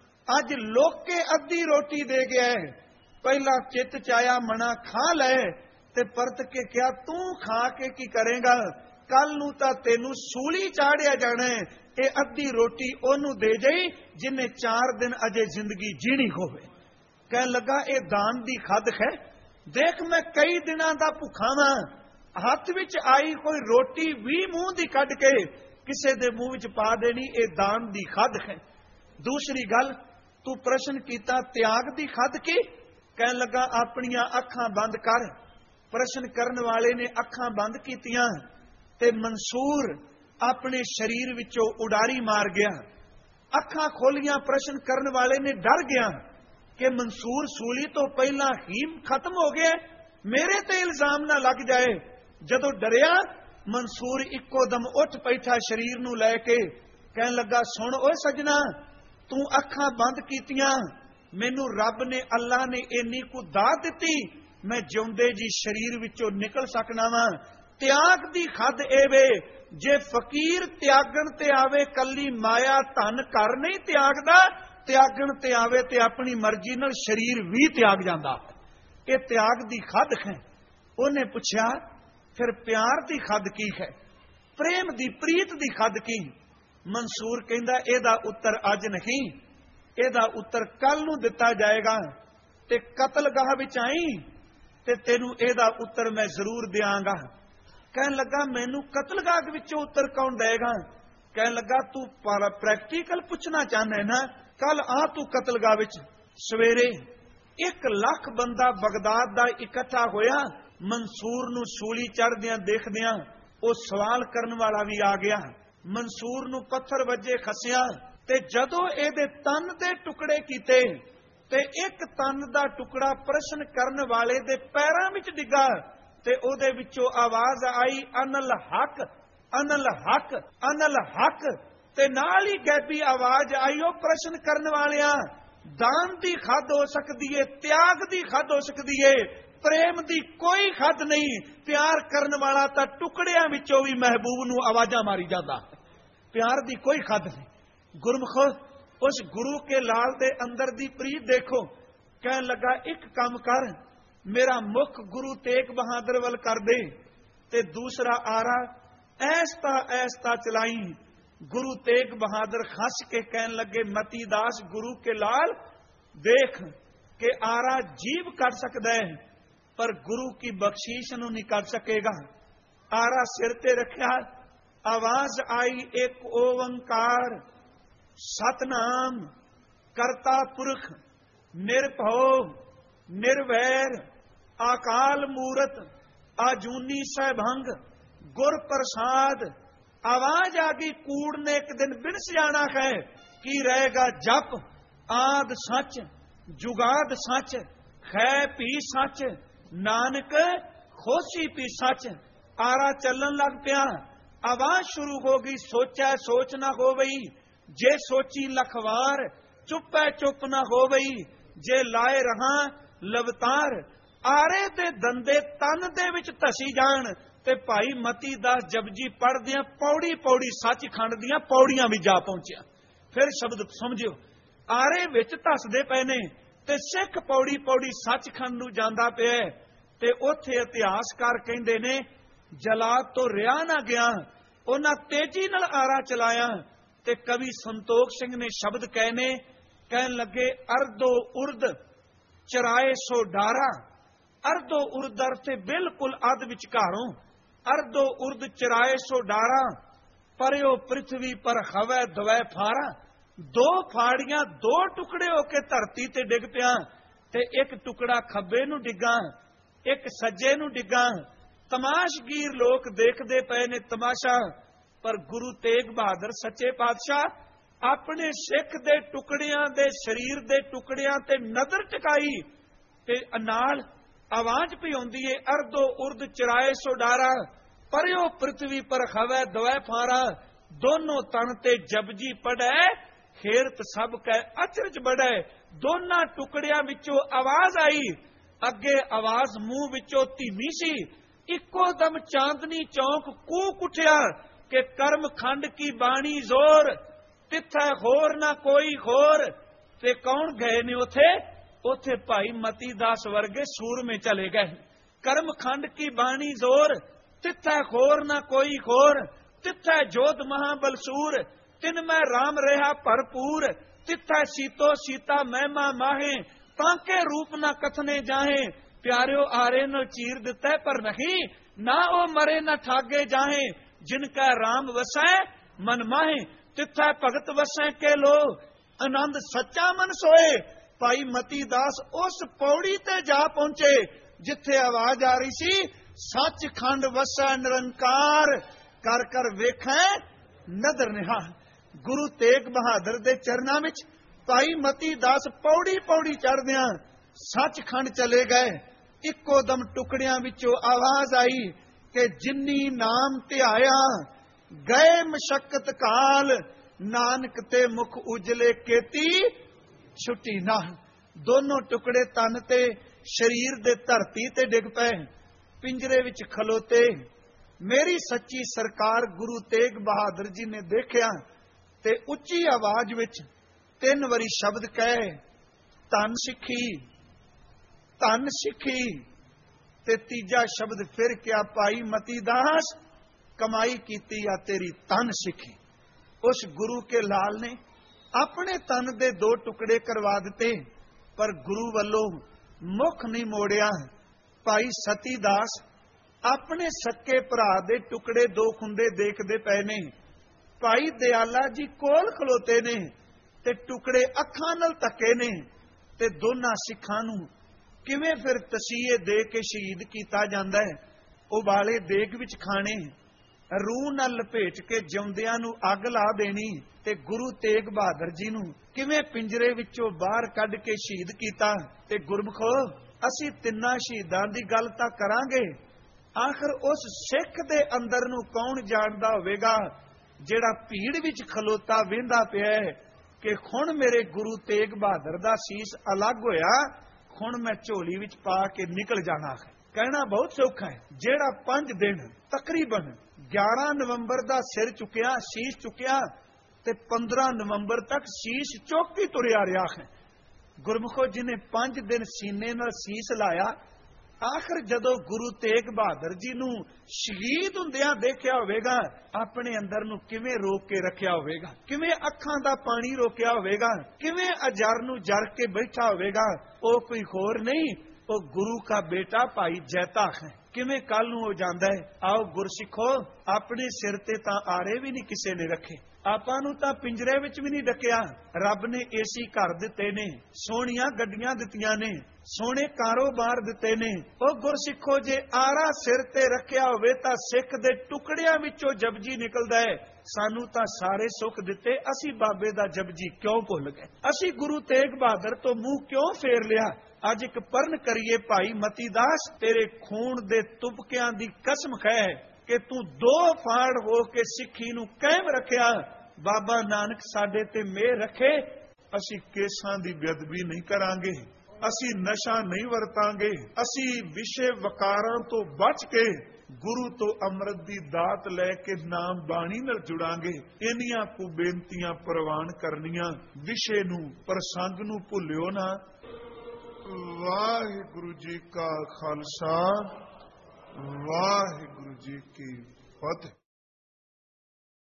अज लोके अद्धी रोटी दे गया है। पहला चित चाया मना खा ले ते परत के क्या तू खा के की करेगा? कल नू तां तेनू सूली चाढ़िया जाना है। ये अद्धी रोटी ओनू दे जाई जिन्हें चार दिन अजे जिंदगी जीनी होवे। कहन लगा ये दान दी खद है। देख मैं कई दिनां दा भुखा वां, हथ विच आई कोई रोटी भी मूंह दी कढ के किसे दे मुंह विच पा देनी, ये दान दी खद है। दूसरी गल तू प्रश्न कीता त्याग दी खद की? कहन लगा अपनियां अखां बंद कर। प्रश्न करन वाले ने अखां बंद कीतियां ते मंसूर अपने शरीर विचों उडारी मार गया। अखां खोलियां, प्रश्न करन वाले ने डर गया कि मंसूर सूली तो पहला ही खत्म हो गया, मेरे ते इल्जाम ना लग जाए। जदों डरिया मंसूर इक्को दम उठ बैठा शरीर नू लैके, कहन लगा सुन ओए सजना, तू अखां बंद कीतियां, मैनू रब ने अल्लाह ने इन्नी कु दात दिती, मैं जिउंदे जी शरीर विचों निकल सकना वां। त्याग दी खद एवे जे फकीर त्यागण ते आवे कल्ली माया धन कर नहीं त्यागदा, त्यागण ते आवे ते अपनी मर्जी नाल शरीर भी त्याग जांदा। ये त्याग दी खद है। उन्हें पुछया फिर प्यार दी खद की है, प्रेम दी प्रीत दी खद की? मंसूर कहंदा एदा उत्तर अज नहीं, ਇਹਦਾ ਉੱਤਰ ਕੱਲ ਨੂੰ ਦਿੱਤਾ ਜਾਏਗਾ ਤੇ ਕਤਲਗਾਹ ਵਿੱਚ ਆਈ ਤੇ ਤੈਨੂੰ ਇਹਦਾ ਉੱਤਰ ਮੈਂ ਜ਼ਰੂਰ ਦਿਆਂਗਾ। ਕਹਿਣ ਲੱਗਾ ਮੈਨੂੰ ਕਤਲਗਾਹ ਵਿੱਚੋਂ ਉੱਤਰ ਕੌਣ ਦੇਗਾ? ਕਹਿਣ ਲੱਗਾ ਤੂੰ ਪ੍ਰੈਕਟੀਕਲ ਪੁੱਛਣਾ ਚਾਹੁੰਦਾ ਨਾ, ਕੱਲ ਆ ਤੂੰ ਕਤਲਗਾਹ ਵਿੱਚ। ਸਵੇਰੇ ਇੱਕ ਲੱਖ ਬੰਦਾ ਬਗਦਾਦ ਦਾ ਇਕੱਠਾ ਹੋਇਆ। ਮਨਸੂਰ ਨੂੰ ਸੂਲੀ ਚੜ੍ਹਦਿਆਂ ਦੇਖਦਿਆਂ ਉਹ ਸਵਾਲ ਕਰਨ ਵਾਲਾ ਵੀ ਆ ਗਿਆ। ਮਨਸੂਰ ਨੂੰ ਪੱਥਰ ਵੱਜੇ ਖਸਿਆ ਤੇ ਜਦੋਂ ਇਹਦੇ ਤਨ ਦੇ ਟੁਕੜੇ ਕੀਤੇ ਤੇ ਇੱਕ ਤਨ ਦਾ ਟੁਕੜਾ ਪ੍ਰਸ਼ਨ ਕਰਨ ਵਾਲੇ ਦੇ ਪੈਰਾਂ ਵਿੱਚ ਡਿੱਗਾ ਤੇ ਉਹਦੇ ਵਿੱਚੋਂ ਆਵਾਜ਼ ਆਈ, ਅਨਲ ਹਕ, ਅਨਲ ਹਕ, ਅਨਲ ਹਕ। ਤੇ ਨਾਲ ਹੀ ਗੈਬੀ ਆਵਾਜ਼ ਆਈ, ਉਹ ਪ੍ਰਸ਼ਨ ਕਰਨ ਵਾਲਿਆਂ, ਦਾਨ ਦੀ ਖੱਦ ਹੋ ਸਕਦੀ ਏ, ਤਿਆਗ ਦੀ ਖੱਦ ਹੋ ਸਕਦੀ ਏ, ਪ੍ਰੇਮ ਦੀ ਕੋਈ ਖੱਦ ਨਹੀਂ। ਪਿਆਰ ਕਰਨ ਵਾਲਾ ਤਾਂ ਟੁਕੜਿਆਂ ਵਿੱਚੋਂ ਵੀ ਮਹਿਬੂਬ ਨੂੰ ਆਵਾਜ਼ਾਂ ਮਾਰੀ ਜਾਂਦਾ, ਪਿਆਰ ਦੀ ਕੋਈ ਖੱਦ ਨਹੀਂ। ਗੁਰਮੁਖ ਉਸ ਗੁਰੂ ਕੇ ਲਾਲ ਦੇ ਅੰਦਰ ਦੀ ਪ੍ਰੀਤ ਦੇਖੋ। ਕਹਿਣ ਲੱਗਾ ਇੱਕ ਕੰਮ ਕਰ, ਮੇਰਾ ਮੁਖ ਗੁਰੂ ਤੇਗ ਬਹਾਦਰ ਵੱਲ ਕਰ ਦੇ ਤੇ ਦੂਸਰਾ ਆਰਾ ਐਸਤਾ ਐਸਤਾ ਚਲਾਈ। ਗੁਰੂ ਤੇਗ ਬਹਾਦਰ ਖਸ ਕੇ ਕਹਿਣ ਲੱਗੇ, ਮਤੀ ਦਾਸ ਗੁਰੂ ਕੇ ਲਾਲ ਦੇਖ ਕਿ ਆਰਾ ਜੀਵ ਕਰ ਸਕਦਾ ਹੈ ਪਰ ਗੁਰੂ ਕੀ ਬਖਸ਼ੀਸ਼ ਨੂੰ ਨਹੀਂ ਕਰ ਸਕੇਗਾ। ਆਰਾ ਸਿਰ ਤੇ ਰੱਖਿਆ, ਆਵਾਜ਼ ਆਈ, ਇੱਕ ਓੰਕਾਰ ਸਤਨਾਮ ਕਰਤਾ ਪੁਰਖ ਨਿਰਭਉ ਨਿਰਵੈਰ ਆਕਾਲ ਮੂਰਤ ਆਜੂਨੀ ਸਹਿਭੰਗ ਗੁਰ ਪ੍ਰਸਾਦ। आवाज आ गई, कूड़ ने एक दिन बिन जाना है, की रहेगा जप आद सच जुगाद सच है भी सच नानक खोसी भी सच। आरा चलन लग पिया, आवाज शुरू हो गई, सोचा सोच ना हो गई, जे सोची लखवार चुप है चुप ना हो गई, जे लाए रहा लवतार। आरे दे दंदे तन दे विच धसी जान ਤੇ ਭਾਈ ਮਤੀ ਦਾਸ ਜਪਜੀ ਪੜ੍ਹਦਿਆਂ ਪੌੜੀ ਪੌੜੀ ਸੱਚਖੰਡ ਦੀਆਂ ਪੌੜੀਆਂ ਵੀ ਜਾ ਪਹੁੰਚਿਆ। ਫਿਰ ਸ਼ਬਦ ਸਮਝਿਓ, ਆਰੇ ਵਿੱਚ ਧੱਸਦੇ ਪਏ ਨੇ ਤੇ ਸਿੱਖ ਪੌੜੀ ਪੌੜੀ ਸੱਚਖੰਡ ਨੂੰ ਜਾਂਦਾ ਪਿਆ ਤੇ ਉੱਥੇ ਇਤਿਹਾਸਕਾਰ ਕਹਿੰਦੇ ਨੇ ਜਲਾਦ ਤੋਂ ਰਿਹਾ ਨਾ ਗਿਆ, ਉਹਨਾਂ ਤੇਜ਼ੀ ਨਾਲ ਆਰਾ ਚਲਾਇਆ। ਤੇ ਕਵੀ ਸੰਤੋਖ ਸਿੰਘ ਨੇ ਸ਼ਬਦ ਕਹੇ ਨੇ, ਕਹਿਣ ਲੱਗੇ ਅਰਦੋ ਉਰਦ ਚਰਾਏ ਸੋ ਡਾਰਾ। ਅਰਦੋ ਉਰਦ ਅਰਥੇ ਬਿਲਕੁਲ ਅੱਧ ਵਿਚਕਾਰੋਂ, ਅਰਦੋ ਉਰਦ ਚਰਾਏ ਸੋ ਡਾਰਾ ਪਰਿਓ ਪ੍ਰਿਥਵੀ ਪਰ ਹਵੈ ਦਵੈ ਫਾਰਾ। ਦੋ ਫਾੜੀਆਂ ਦੋ ਟੁਕੜੇ ਹੋ ਕੇ ਧਰਤੀ ਤੇ ਡਿੱਗ ਪਿਆ ਤੇ ਇੱਕ ਟੁਕੜਾ ਖੱਬੇ ਨੂੰ ਡਿੱਗਾ, ਇੱਕ ਸੱਜੇ ਨੂੰ ਡਿੱਗਾ। ਤਮਾਸ਼ਗੀਰ ਲੋਕ ਦੇਖਦੇ ਪਏ ਨੇ ਤਮਾਸ਼ਾ, ਪਰ ਗੁਰੂ ਤੇਗ ਬਹਾਦਰ ਸੱਚੇ ਪਾਤਸ਼ਾਹ ਆਪਣੇ ਸਿੱਖ ਦੇ ਟੁਕੜਿਆਂ ਦੇ ਸਰੀਰ ਦੇ ਟੁਕੜਿਆਂ ਤੇ ਨਜ਼ਰ ਟਿਕਾਈ ਤੇ ਨਾਲ ਆਵਾਜ਼ ਪਈ ਹੁੰਦੀ ਏ, ਅਰਦੋ ਉਰਦ ਚਰਾਏ ਸੋ ਡਾਰਾ ਪਰਿਓ ਪ੍ਰਿਥਵੀ ਪਰ ਖਵੈ ਦਵੈ ਫਾਰਾ। ਦੋਨੋਂ ਤਨ ਤੇ ਜਪਜੀ ਪੜੈ ਖੇਰਤ ਸਭ ਕੈ ਅਚਰਜ ਬੜੈ। ਦੋਨਾਂ ਟੁਕੜਿਆਂ ਵਿੱਚੋਂ ਆਵਾਜ਼ ਆਈ, ਅੱਗੇ ਆਵਾਜ਼ ਮੂੰਹ ਵਿੱਚੋਂ ਧੀਮੀ ਸੀ। ਇੱਕੋ ਦਮ ਚਾਂਦਨੀ ਚੌਂਕ ਕੂਕ ਉੱਠਿਆ ਕਿ ਕਰਮ ਖੰਡ ਕੀ ਬਾਣੀ ਜ਼ੋਰ ਤਿੱਥੈ ਹੋਰ ਨਾ ਕੋਈ ਹੋਰ। ਤੇ ਕੌਣ ਗਏ ਨੇ ਉਥੇ? ਉਥੇ ਭਾਈ ਮਤੀ ਦਾਸ ਵਰਗੇ ਸੂਰਮੇ ਚਲੇ ਗਏ। ਕਰਮ ਖੰਡ ਕੀ ਬਾਣੀ ਜ਼ੋਰ ਤਿੱਥੈ ਹੋਰ ਨਾ ਕੋਈ ਹੋਰ, ਤਿੱਥੈ ਜੋਧ ਮਹਾਬਲਸੂਰ ਤਿਨ ਮੈਂ ਰਾਮ ਰਿਹਾ ਭਰਪੂਰ। ਤਿੱਥੈ ਸੀਤੋ ਸੀਤਾ ਮਹਿਮਾ ਮਾਹੇ ਤਾਂਕੇ ਰੂਪ ਨਾ ਕਥਨੇ ਜਾਹੇ। ਪਿਆਰਿਓ ਆਰੇ ਨਾਲ ਚੀਰ ਦਿੱਤਾ ਪਰ ਨਹੀਂ, ਨਾ ਉਹ ਮਰੇ ਨਾ ਠਾਗੇ ਜਾਹੇ। ਜਿਨ ਕਾ ਰਾਮ ਵਸੈ ਮਨ ਮਾਹੇ ਤਿੱਥੈ ਭਗਤ ਵਸੈ ਕੇ ਲੋ ਆਨੰਦ ਸੱਚਾ ਮਨ ਸੋਏ। ਭਾਈ ਮਤੀ ਦਾਸ ਉਸ ਪੌੜੀ ਤੇ ਜਾ ਪਹੁੰਚੇ ਜਿੱਥੇ ਆਵਾਜ਼ ਆ ਰਹੀ ਸੀ, ਸੱਚਖੰਡ ਵਸੈ ਨਿਰੰਕਾਰ ਕਰ ਕਰ ਵੇਖੈ ਨਦਰ ਨਿਹਾ। ਗੁਰੂ ਤੇਗ ਬਹਾਦਰ ਦੇ ਚਰਨਾਂ ਵਿੱਚ ਭਾਈ ਮਤੀ ਦਾਸ ਪੌੜੀ ਪੌੜੀ ਚੜ੍ਹਦਿਆਂ ਸੱਚਖੰਡ ਚਲੇ ਗਏ। ਇੱਕੋ ਦਮ ਟੁਕੜਿਆਂ ਵਿੱਚੋਂ ਆਵਾਜ਼ ਆਈ ਕਿ ਜਿਨੀ ਨਾਮ ਧਿਆਇਆ ਗਏ ਮਸ਼ੱਕਤ ਕਾਲ, ਨਾਨਕ ਤੇ ਮੁਖ ਉਜਲੇ ਕੀਤੀ ਛੁੱਟੀ ਨਾ। ਦੋਨੋਂ ਟੁਕੜੇ ਤਨ ਤੇ ਸਰੀਰ ਦੇ ਧਰਤੀ ਤੇ ਡਿੱਗ ਪਏ। ਪਿੰਜਰੇ ਵਿੱਚ ਖਲੋਤੇ ਮੇਰੀ ਸੱਚੀ ਸਰਕਾਰ ਗੁਰੂ ਤੇਗ ਬਹਾਦਰ ਜੀ ਨੇ ਦੇਖਿਆ ਤੇ ਉੱਚੀ ਆਵਾਜ਼ ਵਿੱਚ ਤਿੰਨ ਵਾਰੀ ਸ਼ਬਦ ਕਹੇ, ਧੰਨ ਸਿੱਖੀ ਧੰਨ ਸਿੱਖੀ। ਤੇ ਤੀਜਾ ਸ਼ਬਦ ਫਿਰ ਕਿਹਾ, ਭਾਈ ਮਤੀ ਦਾਸ ਕਮਾਈ ਕੀਤੀ ਆ ਤੇਰੀ ਧੰਨ ਸਿੱਖੀ। ਉਸ ਗੁਰੂ ਕੇ ਲਾਲ ਨੇ ਆਪਣੇ ਤਨ ਦੇ ਦੋ ਟੁਕੜੇ ਕਰਵਾ ਦਿੱਤੇ, ਪਰ ਗੁਰੂ ਵੱਲੋਂ ਮੁਖ ਨਹੀਂ ਮੋੜਿਆ। ਭਾਈ ਸਤੀ ਦਾਸ ਆਪਣੇ ਸੱਕੇ ਭਰਾ ਦੇ ਟੁਕੜੇ ਦੋ ਖੁੰਦੇ ਦੇਖਦੇ ਪਏ ਨੇ। ਭਾਈ ਦਿਆਲਾ ਜੀ ਕੋਲ ਖਲੋਤੇ ਨੇ ਤੇ ਟੁਕੜੇ ਅੱਖਾਂ ਨਾਲ ਤੱਕੇ ਨੇ, ਤੇ ਦੋਨਾਂ ਸਿੱਖਾਂ ਨੂੰ ਕਿਵੇਂ ਫਿਰ ਤਸੀਹੇ ਦੇ ਕੇ ਸ਼ਹੀਦ ਕੀਤਾ ਜਾਂਦਾ ਹੈ। ਉਬਾਲੇ ਦੇਗ ਵਿੱਚ ਖਾਣੇ, ਰੂਹ ਨਾਲ ਲਪੇਟ ਕੇ ਜਿਉਂਦਿਆਂ ਨੂੰ ਅੱਗ ਲਾ ਦੇਣੀ, ਤੇ ਗੁਰੂ ਤੇਗ ਬਹਾਦਰ ਜੀ ਨੂੰ ਕਿਵੇਂ ਪਿੰਜਰੇ ਵਿੱਚੋਂ ਬਾਹਰ ਕੱਢ ਕੇ ਸ਼ਹੀਦ ਕੀਤਾ। ਤੇ ਗੁਰਮਖੋ, ਅਸੀਂ ਤਿੰਨਾਂ ਸ਼ਹੀਦਾਂ ਦੀ ਗੱਲ ਤਾਂ ਕਰਾਂਗੇ, ਆਖਰ ਉਸ ਸਿੱਖ ਦੇ ਅੰਦਰ ਨੂੰ ਕੌਣ ਜਾਣਦਾ ਹੋਵੇਗਾ ਜਿਹੜਾ ਭੀੜ ਵਿੱਚ ਖਲੋਤਾ ਵੇਂਦਾ ਪਿਆ ਹੈ ਕਿ ਹੁਣ ਮੇਰੇ ਗੁਰੂ ਤੇਗ ਬਹਾਦਰ ਦਾ ਸੀਸ ਅਲੱਗ ਹੋਇਆ, ਹੁਣ ਮੈਂ ਝੋਲੀ ਵਿੱਚ ਪਾ ਕੇ ਨਿਕਲ ਜਾਣਾ ਹੈ। ਕਹਿਣਾ ਬਹੁਤ ਸੌਖਾ ਹੈ। ਜਿਹੜਾ ਪੰਜ ਦਿਨ ਤਕਰੀਬਨ ਗਿਆਰਾਂ ਨਵੰਬਰ ਦਾ ਸਿਰ ਚੁੱਕਿਆ, ਸੀਸ ਚੁੱਕਿਆ, ਤੇ ਪੰਦਰਾਂ ਨਵੰਬਰ ਤੱਕ ਸੀਸ ਚੁੱਕ ਕੇ ਤੁਰਿਆ ਰਿਹਾ ਹੈ। ਗੁਰਮੁਖੋ, ਜਿਹਨੇ ਪੰਜ ਦਿਨ ਸੀਨੇ ਨਾਲ ਸੀਸ ਲਾਇਆ, ਆਖਰ ਜਦੋਂ ਗੁਰੂ ਤੇਗ ਬਹਾਦਰ ਜੀ ਨੂੰ ਸ਼ਹੀਦ ਹੁੰਦਿਆਂ ਦੇਖਿਆ ਹੋਵੇਗਾ, ਆਪਣੇ ਅੰਦਰ ਨੂੰ ਕਿਵੇਂ ਰੋਕ ਕੇ ਰੱਖਿਆ ਹੋਵੇਗਾ, ਕਿਵੇਂ ਅੱਖਾਂ ਦਾ ਪਾਣੀ ਰੋਕਿਆ ਹੋਵੇਗਾ, ਕਿਵੇਂ ਅਜਰ ਨੂੰ ਜਰ ਕੇ ਬੈਠਾ ਹੋਵੇਗਾ। ਉਹ ਕੋਈ ਹੋਰ ਨਹੀਂ, ਉਹ ਗੁਰੂ ਦਾ ਬੇਟਾ ਭਾਈ ਜੈਤਾ ਹੈ। ਕਿਵੇਂ ਕੱਲ ਨੂੰ ਹੋ ਜਾਂਦਾ ਹੈ। ਆਓ ਗੁਰਸਿੱਖੋ, ਆਪਣੇ ਸਿਰ ਤੇ ਤਾਂ ਆਰੇ ਵੀ ਨਹੀਂ ਕਿਸੇ ਨੇ ਰੱਖੇ, ਆਪਾਂ ਨੂੰ ਤਾਂ ਪਿੰਜਰੇ ਵਿੱਚ ਵੀ ਨਹੀਂ ਡੱਕਿਆ। ਰੱਬ ਨੇ ਏਸੀ ਘਰ ਦਿੱਤੇ ਨੇ, ਸੋਹਣੀਆਂ ਗੱਡੀਆਂ ਦਿੱਤੀਆਂ ਨੇ, ਸੋਹਣੇ ਕਾਰੋਬਾਰ ਦਿੱਤੇ ਨੇ। ਉਹ ਗੁਰਸਿੱਖੋ, ਜੇ ਆਰਾ ਸਿਰ ਤੇ ਰੱਖਿਆ ਹੋਵੇ ਤਾਂ ਸਿੱਖ ਦੇ ਟੁਕੜਿਆਂ ਵਿੱਚੋਂ ਜਪਜੀ ਨਿਕਲਦਾ ਹੈ। ਸਾਨੂੰ ਤਾਂ ਸਾਰੇ ਸੁੱਖ ਦਿੱਤੇ, ਅਸੀਂ ਬਾਬੇ ਦਾ ਜਪਜੀ ਕਿਉਂ ਭੁੱਲ ਗਏ? ਅਸੀਂ ਗੁਰੂ ਤੇਗ ਬਹਾਦਰ ਤੋਂ ਮੂੰਹ ਕਿਉਂ ਫੇਰ ਲਿਆ? ਅੱਜ ਇੱਕ ਪਰਨ ਕਰੀਏ ਭਾਈ ਮਤੀ ਦਾਸ, ਤੇਰੇ ਖੂਨ ਦੇ ਤੁਪਕਿਆਂ ਦੀ ਕਸਮ ਖੈ ਕਿ ਤੂੰ ਦੋ ਫਾੜ ਹੋ ਕੇ ਸਿੱਖੀ ਨੂੰ ਕਾਇਮ ਰੱਖਿਆ। ਬਾਬਾ ਨਾਨਕ ਸਾਡੇ ਤੇ ਮਿਹਰ ਰੱਖੇ, ਅਸੀਂ ਕੇਸਾਂ ਦੀ ਬੇਅਦਬੀ ਨਹੀਂ ਕਰਾਂਗੇ, ਅਸੀਂ ਨਸ਼ਾ ਨਹੀਂ ਵਰਤਾਂਗੇ, ਅਸੀਂ ਵਿਸ਼ੇ ਵਕਾਰਾਂ ਤੋਂ ਬਚ ਕੇ ਗੁਰੂ ਤੋਂ ਅੰਮ੍ਰਿਤ ਦੀ ਦਾਤ ਲੈ ਕੇ ਨਾਮ ਬਾਣੀ ਨਾਲ ਜੁੜਾਂਗੇ। ਇੰਨੀਆਂ ਕੁ ਬੇਨਤੀਆਂ ਪ੍ਰਵਾਨ ਕਰਨੀਆਂ। ਵਿਸ਼ੇ ਨੂੰ, ਪ੍ਰਸੰਗ ਨੂੰ ਭੁੱਲਿਓ ਨਾ। ਵਾਹਿਗੁਰੂ ਜੀ ਕਾ ਖਾਲਸਾ, ਵਾਹਿਗੁਰੂ ਜੀ ਕੀ ਫਤਿਹ।